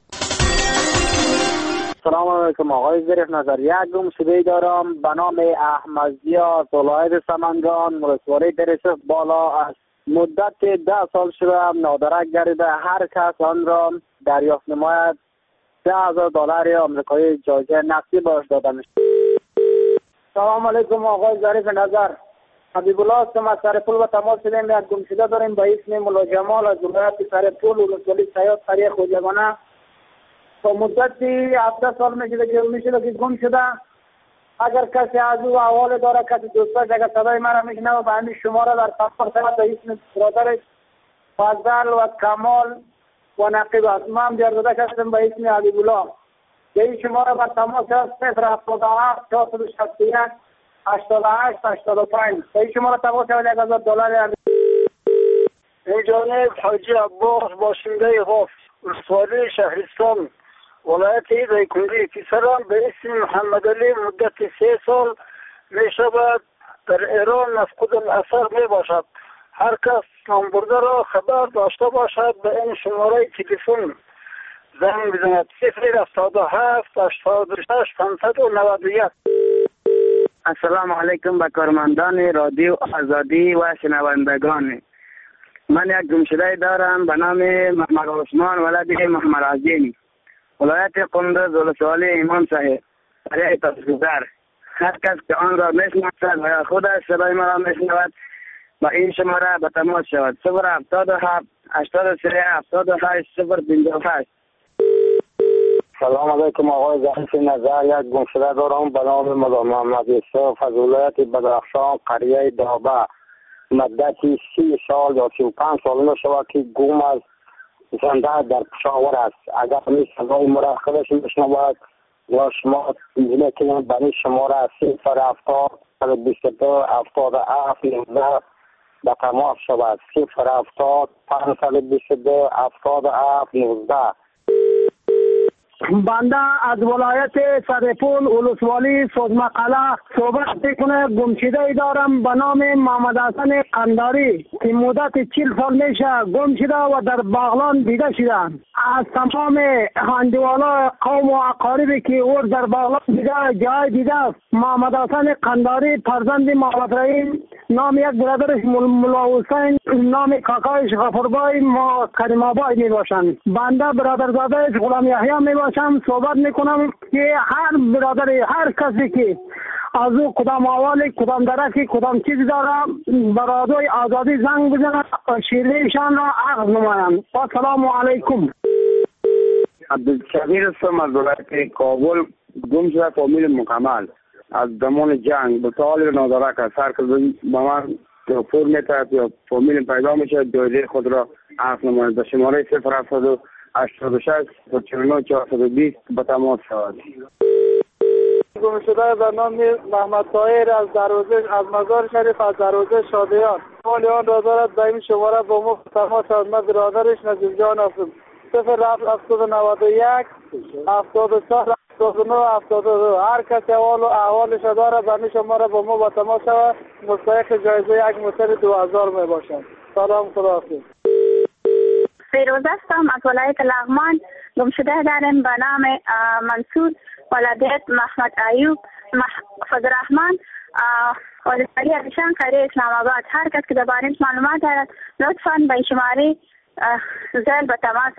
سلام علیکم آقای ظریف نظر. یک گمشده دارم به نام احمد ضیا ولایت سمنگان ولسوالی درسه بالا است. مدت 10 سال شده نادرک گردیده. هر کس آن را دریافت نماید $10,000 آمریکایی جایزه نقدی باش داده میشه. سلام علیکم آقای ظریف نظر. حبیب الله هستم از سرپول و تماس شدیم. یک گمشده داریم به اسم مولا جمال از ولایت سرپول ولسوالی سیاد قریه خوجگانه. تا مدت 17 سال میشده که گم شده. اگر کسی از او احوال داره، کسی دوستاش اگر صدای مرا میشنوه به همین شماره در تماس شود. به اسم برادرش فضل و کمال و نقیب است. من هم دیاردادش هستم به اسم حبیب الله. به این شماره بر تماس هست 077 461 88 85. به این شماره تماس شود $1,000. این جانب حاجی عباس باشنده خوف ولسوالی شهرستان ولایت دایکنی. پسرم به اسم محمد علی مدت 3 سال می شود در ایران مفقود الاثر می باشد. هر کس نام برده را خبر داشته باشد به این شماره تلفن زنگ بزند 077 86 591. السلام علیکم به کارمندان رادیو آزادی و شنوندگان. من یک گمشده دارم به نام محمد عثمان ولد محمد عظیم ولایت قندوز ولسوالی امام صاحب قریه تسگذر. هر کس که آن را میشناسد و یا خودش صدای مرا میشنود با این شماره به تماس شود 077 83 78 058. سلام علیکم آقای ظریف نظر. یک گمشده دارم به نام مولا محمد یوسف از ولایت بدخشان قریه دابه. مدت 30 سال یا 35 سال میشود که گم از زنده در پشاور است. اگر می صدای مرا خودش میشنود یا شما تیزنه کنید به این شماره 070 522 77 19 به تماس شود 070 522 77 19. بنده از ولایت سرپول ولسوالی سوزمقله صحبت میکنه. گمشده دارم به نام محمد حسن قنداری که مدت 40 سال میشه گم شده و در بغلان دیده شده. از تمام هندوالا قوم و اقاربی که او در بغلان دیده جای دیده محمد حسن قنداری فرزند محمد رحیم نام یک برادرش مولا حسین نام کاکایش غفوربای ما کریم آبای می باشند. بنده برادرزادهش غلام یحیی می باشم. صحبت میکنم که هر برادری هر کسی که از او کدام احوالی کدام درکی کدام چیزی داره برادوی آزادی زنگ بزنند شیرینشان را عقد نمایند. السلام علیکم. عبدالشبیر هستم از ولایت کابل. گم شده فامیل مکمل از زمان جنگ به سوال نادرک است. هر کس با من تلفن میتواند یا فامیل پیدا میشه جایزه خود را عقد نماید به شماره 086 49 420 به تماس شود. گمشده به نام محمد طاهر از دروازه از مزار شریف از دروازه شادیان مال آن را دارد به این شماره با ما تماس شود. من برادرش نجیب جان هستم 091 74 79 72. هر کسی احوالش داره به این شماره با ما با تماس شود. مستحق جایزه یک موتر 2000 می باشد. سلام خداحافظ. فیروز هستم از ولایت لغمان. گمشده داریم به نام منصور ولادت محمد ایوب فضل رحمان ولسوالی اردشان قریه اسلام آباد. هر کس که درباره معلومات دارد لطفاً به شماره زل به تماس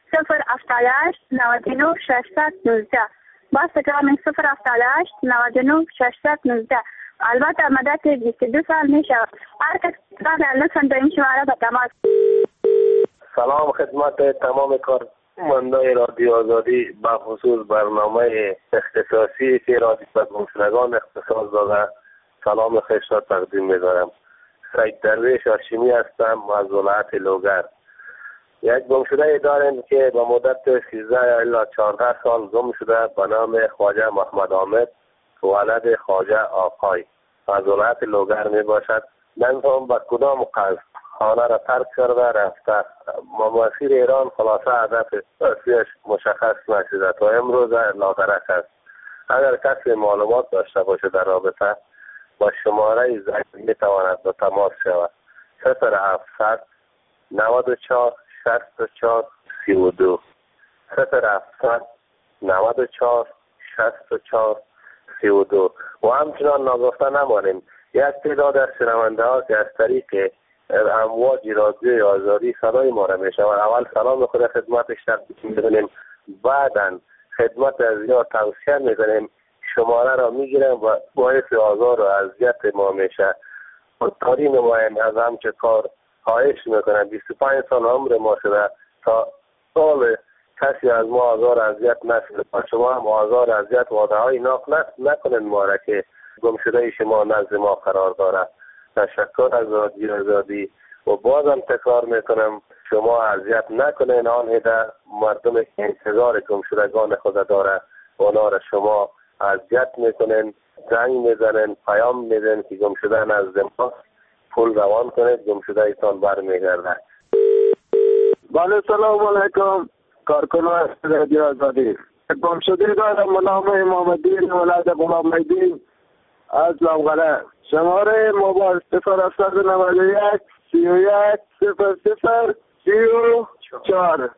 078 99 619. باز تکرار من 078 99 619. البته مدت 22 سال می شود. هر کس لطفاً به این شماره به تماس. سلام خدمت تمام کارمندان رادیو آزادی، به خصوص برنامه اختصاصی که رادیو به گمشدگان اختصاص داده سلام خویش را تقدیم می‌دارم. سید درویش هاشمی هستم از ولایت لوگر. یک گمشده داریم که به مدت 13 الی 14 سال گم شده به نام خواجه محمد حامد ولد خواجه آقای از ولایت لوگر می باشد. نمی‌دانم به کدام قصد خانه را ترک کرده رفته. مسیر ایران خلاصه هدف اصلیش مشخص نشده تا امروز نادرک است. اگر کسی معلومات داشته باشه در رابطه با شماره زنگ می تواند به تماس شود. 0700 94 64 32 0700 94 64 32. و همچنان ناگفته نمانیم یک تعداد از شنونده ها که از طریق امواج رادیوی آزادی صدای ما را میشنوند اول سلام خود خدمتش تقدیم می‌کنیم، بعداً خدمت از یا توصیه می‌کنیم شماره را میگیرم و باعث آزار و اذیت ما میشه. خودکاری نمایم از همچه کار خواهش میکنم. 25 سال عمر ما شده تا سال کسی از ما آزار و اذیت نشده. شما هم آزار و اذیت وعده های ناک نکنید ما را که گمشده شما نزد ما قرار داره. تشکر از رادیو آزادی و بازم تکرار میکنم شما اذیت نکنین آن هده مردم که انتظار گمشدگان خود داره اونا را شما اذیت میکنین، زنگ میزنین، پیام میدین که گمشده نزد ما پول روان کنید گمشده ایتان برمیگرده. بله سلام علیکم کارکنان از رادیو آزادی. گمشده دارم به نام امام الدین ولد غلام الدین از لوغره. شماره موبایل 0791 31 00 34.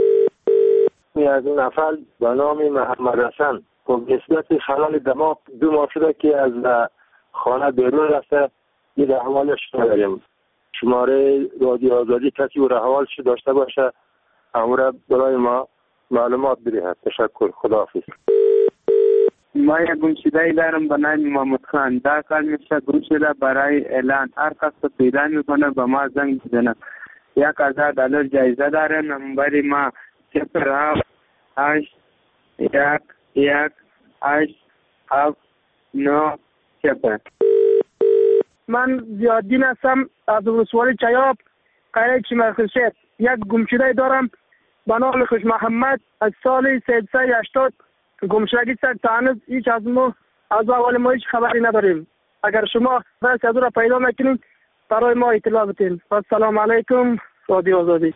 از این نفر به نام محمد حسن و نسبت خلال دماغ 2 ماه شده که از خانه بیرون رفته. این احوالش نداریم. شماره رادیو آزادی کسی او احوالش داشته باشه امور برای ما معلومات بدهد. تشکر. خداحافظ. ما یک گمشده دارم به نام محمد خان. 10 سال میشه گم شده. برای اعلان هر کس پیدا میکنه به ما زنگ میزنه. $1000 جایزه داره. نمبر ما 07811879. من زیادین هستم از ولسوالی چیاب قریه چمرخشید. یک گمشده دارم به نام خوش محمد از سال 1380 گمشدگی سر تا هنوز هیچ از ما از اول ما هیچ خبری نداریم. اگر شما رأس از او را پیدا نکنید برای ما اطلاع بدین. السلام علیکم رادیو آزادی.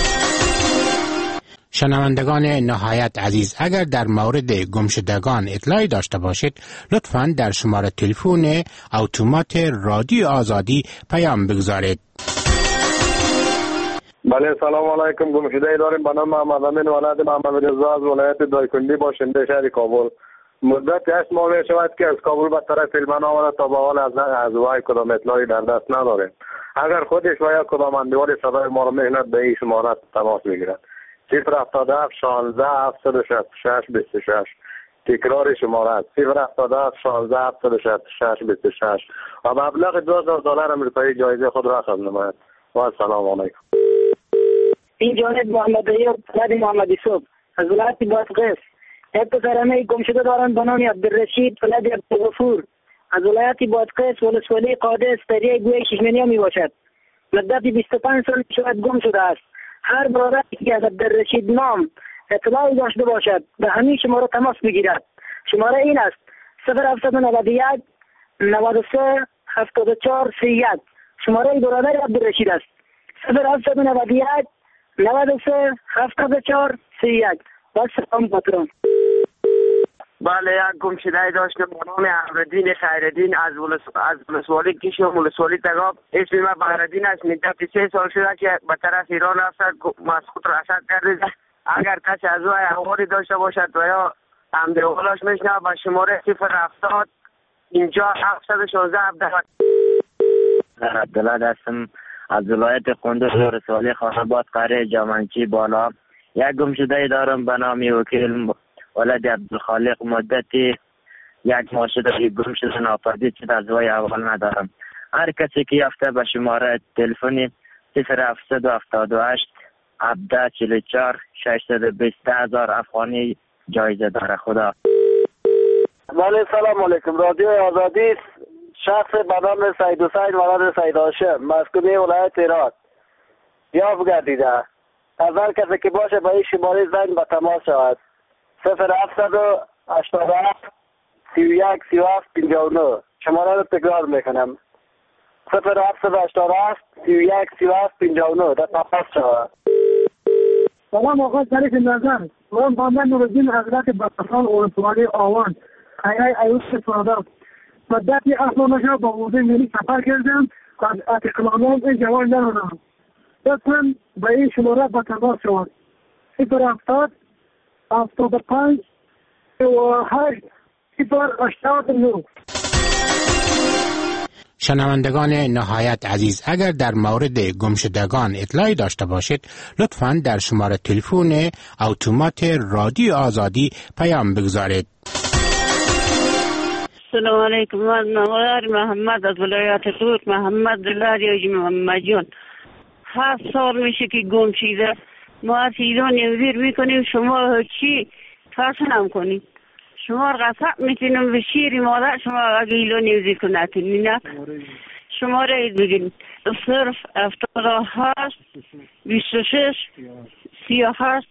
شنوندگان نهایت عزیز، اگر در مورد گمشدگان اطلاعی داشته باشید لطفاً در شماره تلفن اتومات رادیو آزادی پیام بگذارید. بله سلام علیکم. گمشده داریم به نام محمد امین ولد محمد رضا از ولایت دایکنی باشنده شهر کابل. مدت 8 ماه می شود که از کابل به طرف فیلمان آمده تا به حال از وای کدام اطلاعی در دست نداریم. اگر خودش و یا کدام اندیوال صدای ما را میشنود به این شماره تماس بگیرد. 077 16 766 26. تکرار شماره است 077 16 766 26 و مبلغ $2000 آمریکایی جایزه خود را خواهد نماید. و السلام علیکم. این جانب محمد ایوب ولد محمد یوسف از ولایت بادغیس. یک پسرانه گم شده دارند به نام عبدالرشید ولد عبدالغفور از ولایت بادغیس ولسوالی قادس قریه گوی ششمنیا می باشد. مدت 25 سال شاید گم شده است. هر برادر که از عبدالرشید نام اطلاعی داشته باشد به همین شماره تماس بگیرد. شماره این است 0791 93 74 31. شماره برادر عبدالرشید است 0791 93 74 31. با سلام پاترون. بله یک گمشده داشتم به نام احمدین خیردین از ولسوالی کشم ولسوالی تگاب. اسم من بهردین است. مدت 3 سال شده که به طرف ایران رفته مسقط رشد کرده. اگر کسی از او احوالی داشته باشد و یا همدیوالاش میشنه به شماره 070 اینجا 716 عبدالله هستم از ولایت قندوز رسالی خاناباد قریه جامنچی بالا. یک گمشده دارم به نام وکیل ولد عبدالخالق. مدتی یک ماه شده گم شده ناپدید شده، از وی احوال ندارم. هر کسی که یافته به شماره تلفنی 0778 1744 620,000 افغانی جایزه داره. خدا. بله سلام علیکم. رادیو آزادی شخص به نام سید حسین ولد سید هاشم مسکونی ولایت هرات یافت گردیده. از هر کسی که باشه به این شماره زنگ به تماس شود. 0787 31 37 59. شماره رو تکرار میکنم. 0787 31 37 59 در تماس شود. سلام آقا شریف نظر. من محمد نورالدین حضرت بطفال اولسوالی آوان خیلی ایوز سوادم. مدتی اصلا با حوزه ملی سفر کردم و از اقلامات این جوان ندارم. لطفاً به این شماره به تماس شود. 070 75 8 089. شنوندگان نهایت عزیز، اگر در مورد گمشدگان اطلاعی داشته باشید لطفاً در شماره تلفن اتومات رادیو آزادی پیام بگذارید. سلام علیکم. من نوار محمد از ولایت تور محمد دلاری محمد جان. 7 سال میشه که گم شده. ما از ایران نویر میکنیم، شما چی فاسنم کنید؟ شما قسم میتونم به شیر مادر شما اگه ایران نویر کنید نه شماره بگید 078 26 38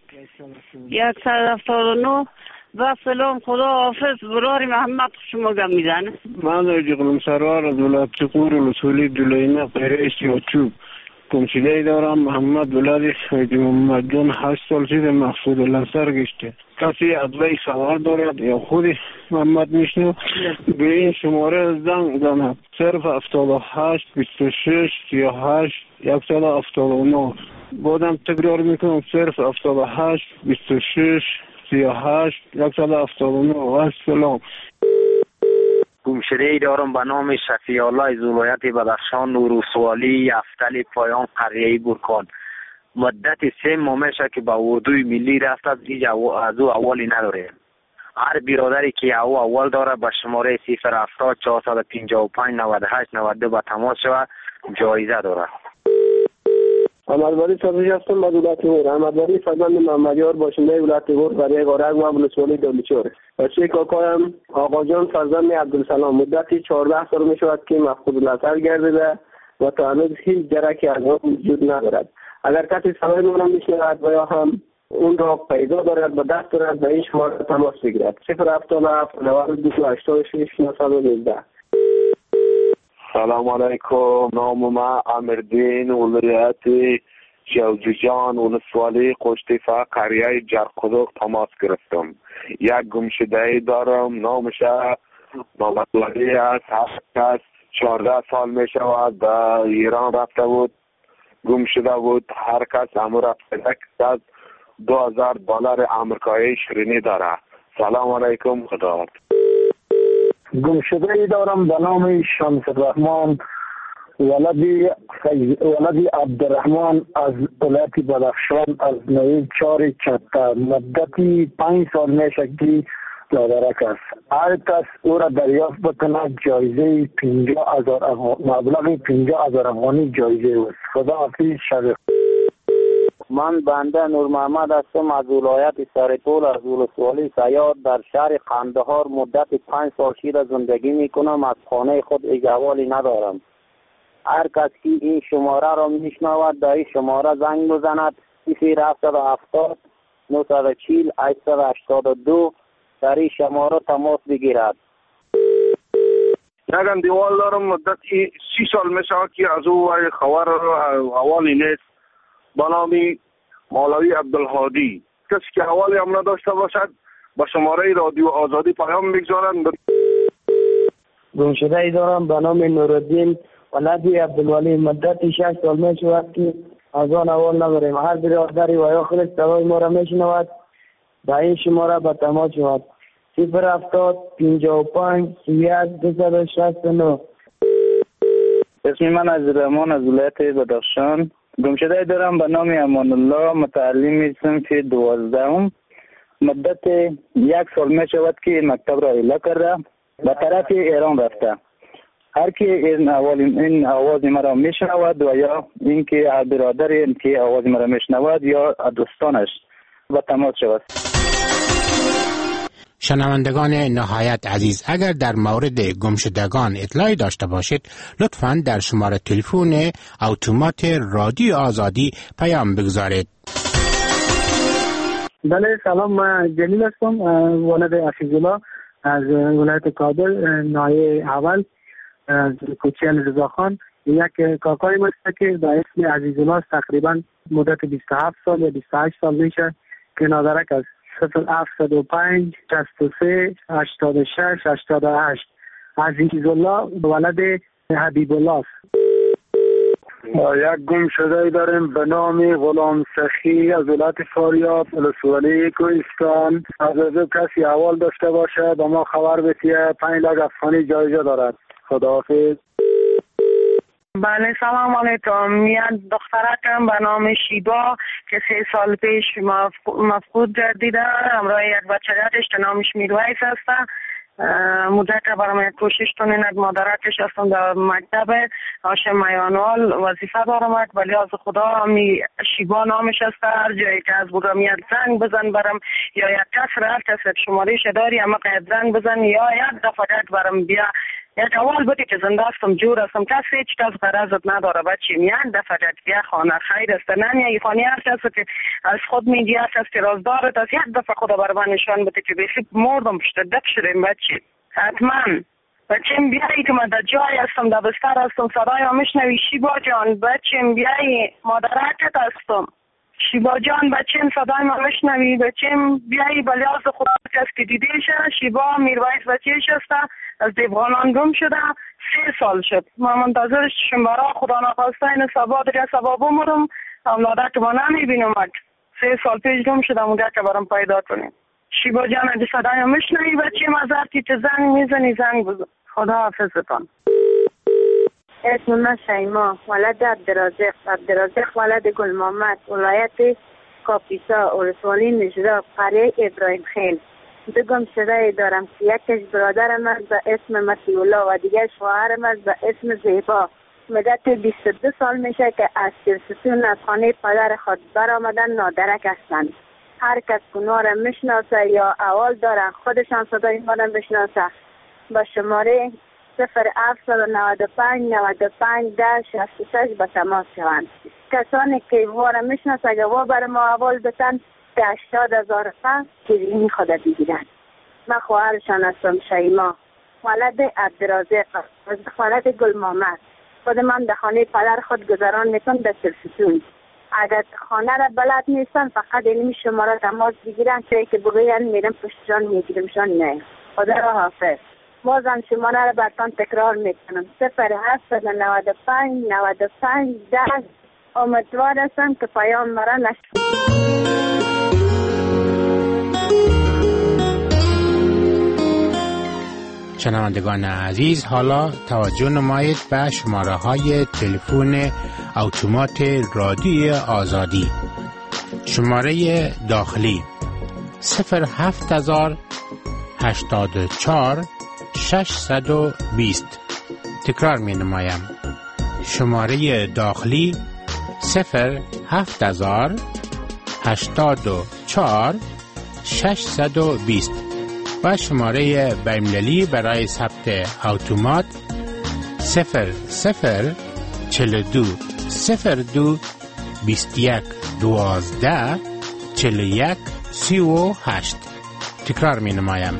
179. و سلام، خدا حافظ. برار محمد شما گم میزنه. من اجغلم سرار از ولایت قور رسولی دلینه قیره سیاچوب گمشده دارم. محمد ولاد حاجی محمد جان 8 سال شده مقصود لنسر گشته. کسی از وی سوال دارد یا خود محمد میشنو به این شماره زنگ زند. 078 26 38 179. بودم تکرار میکنم 078 26 38 179. و سلام. گمشده ای دارم به نام شفیع الله از ولایت بدخشان نورسوالی افتل پایان قریه برکان. مدت 3 ماه میشه که به اردوی ملی رفت، از او اولی نداره. هر برادری که او اول داره به شماره 070 455 98 92 به تماس شود، جایزه داره. احمدواری صدری هستم از ولایت غور. احمدواری فرزند محمدیار باشنده ولایت غور قریه غارک و ولسوالی دانشور. بچه کاکایم آقا جان فرزند عبدالسلام. مدتی 14 سال می شود که مفقود البصر گردیده و تا هنوز هیچ درکی از آن وجود ندارد. اگر کسی صدای من میشنود و یا هم اون را پیدا دارد و دست دارد به این شماره تماس بگیرد. 077 92 86 919. سلام علیکم. نام من امیردین ولایت جوزجان ولسوالی قشتیفه قریه جرقدوق تماس گرفتم. یک گمشده دارم نامش محمد ولی است. 14 سال می شود به ایران رفته بود، گم شده بود. هر کس امور رفته از $2000 امریکایی شیرینی داره. سلام علیکم. خدا. گمشده ای دارم به نام شمس الرحمن ولدی عبدالرحمن از ولایت بدخشان از نوی 4 چته. مدتی 5 سال میشه که لادرک است. هر کس او را دریافت بکنه جایزه 50,000 مبلغ 50,000 افغانی جایزه است. خدا حافظ. شب. من بنده نور محمد هستم از ولایت سرپول از ولسوالی سیاد در شهر قندهار. مدت 5 سال شده زندگی میکنم. از خانه خود احوالی ندارم. هر کس که این شماره را میشنود در این شماره زنگ بزند 070 940 882 در این شماره تماس بگیرد. یک اندیوال دارم مدتی 30 سال میشه که از او خبر حوالی نیست. به نام مولوی عبدالهادی. کسی که حوالی هم نداشته باشد با شماره رادیو آزادی پیام بگذارند. گمشده ای دارم به نام نورالدین ولدی عبدالولی. مدتی 6 سال می شود که از آن اول نداریم. هر برادری و یا خودش صدای ما را می شنود به این شماره به تماس شود. 070 55 31 269. اسم من از رحمان از ولایت بدخشان. گمشده دارم به نام امان الله، متعلم صنف 12. مدت 1 سال می شود که مکتب را اعلا کرده، به طرف ایران رفته. هر که این آواز مرا می شنود و یا اینکه برادر این که آواز مرا می شنود یا دوستانش با تماس شود. شنوندگان نهایت عزیز، اگر در مورد گمشدگان اطلاعی داشته باشید لطفاً در شماره تلفن اتومات رادیو آزادی پیام بگذارید. بله سلام، من جلیل هستم، ولد حفیظالله از ولایت کابل، نایه اول از کوچیل رضاخان. یک کاکای ما است که به اسم عزیزالله تقریبا مدت 27 سال یا 28 سال میشه که نادرک است. 0705 63 86 88. عزیزالله ولد حبیب الله است. یک گم شده داریم به نام غلام سخی از ولایت فاریاب ولسوالی کوهستان. از او کسی احوال داشته باشه به ما خبر بده. 5 لک افغانی جایزه دارد. خداحافظ. بله سلام علیکم. یک دخترکم به نام شیبا که 3 سال پیش مفقود گردیده، همراه یک بچه‌ش که نامش میرویس است. مدت برام کوشش کنین از مادرکش هستم در مکتب هاشم میانوال وظیفه دارم، ولی از خدا شیبا نامش است. هر جایی که از بودم یک زنگ بزن برم یا یک کس را هر کس شمارهش داری اما قید زنگ بزن یا یک دفعه برم بیا یک اول بودی که زنده هستم جور هستم، کسی هیچ کس غرضت نداره بچیم، یک دفعه بیا خانه خیر است. نه یه خانه هر کسی که از خود میگی هر کس که رازدارت است یک دفعه خدا بر من نشان بده که بیخی مردم پشت دک شدیم بچی. حتما بچیم بیایی که من در جای هستم در بستر هستم صدای ها میشنوی شیبا جان بچیم بیایی مادرکت هستم شیبا جان بچیم صدای ما میشنوی بچیم بیایی بلیاز خدا کس که دیدیشه شیبا میرویس بچیش هست از دیوانان گم شده 3 سال شد. ما منتظرش شمارا خدا نخواسته این سبا دیگه سبا بمرم اولادک با نمیبینم. 3 سال پیش گم شدم اونجا که برام پیدا کنیم. شیبا جان اگه صدای میشنوی بچیم از هرکی که زنگ میزنی زنگ بزن. خدا حافظتان. اسم من شیما ولد عبدالرازق ولد گل محمد ولایت کاپیسا ولسوالی نجراب قریه ابراهیم خیل. 2 گم شده دارم که یکش برادرم است به اسم مسیح و دیگه شوهرم است به اسم زیبا. مدت 22 سال میشه که از سرسسون از خانه پدر خود برآمدن نادرک هستند. هر کس اونا را میشناسه یا احوال دارن خودشان صدای ما را میشناسه با شماره 0795 95 66 به تماس شوند. کسانی که ما را میشناسه اگر وا بر ما احوال بتن 80,000 که این خود بگیرن. من خواهرشان هستم شیما ولد عبدالرازق ولد گل محمد. خود من در خانه پدر خود گذران میکنم در سرسسون. اگر خانه را بلد نیستن فقط علمی شماره تماس بگیرن که بگوین میرم پشتشان میگیرمشان. نه خدا را حافظ. بازم شماره را برتان تکرار میکنم 0795 95 10. امیدوار هستم که پیام مرا نشد. شنوندگان عزیز، حالا توجه نمایید به شماره های تلفن اتومات رادیو آزادی. شماره داخلی 07000 84 620. تکرار می نمایم. شماره داخلی 07000 84 620 و شماره بین‌المللی برای ثبت اتومات 0042 02 21 12 41 38. تکرار می نمایم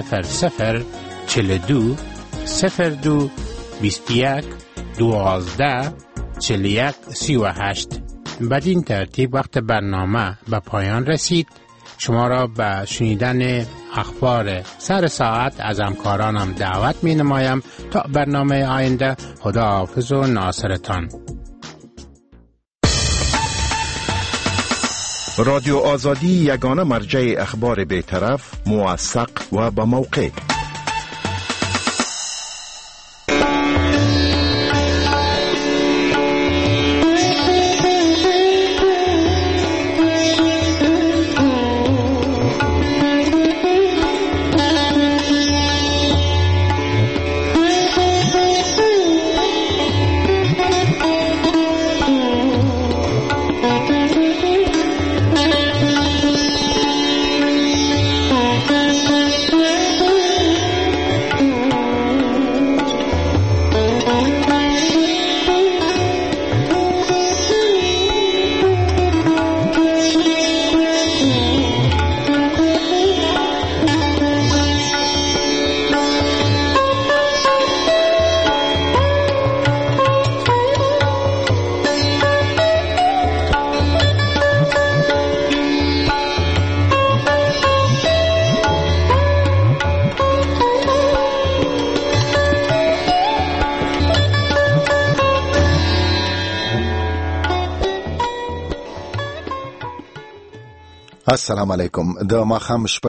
0042 02 21 12 41 38. بدین ترتیب وقت برنامه به پایان رسید. شما را به شنیدن اخبار سر ساعت از همکارانم دعوت می نمایم. تا برنامه آینده، خدا حافظ و ناصرتان. رادیو آزادی یگانه مرجع اخبار بی‌طرف، موثق و با موقع. السلام علیکم. د ماښام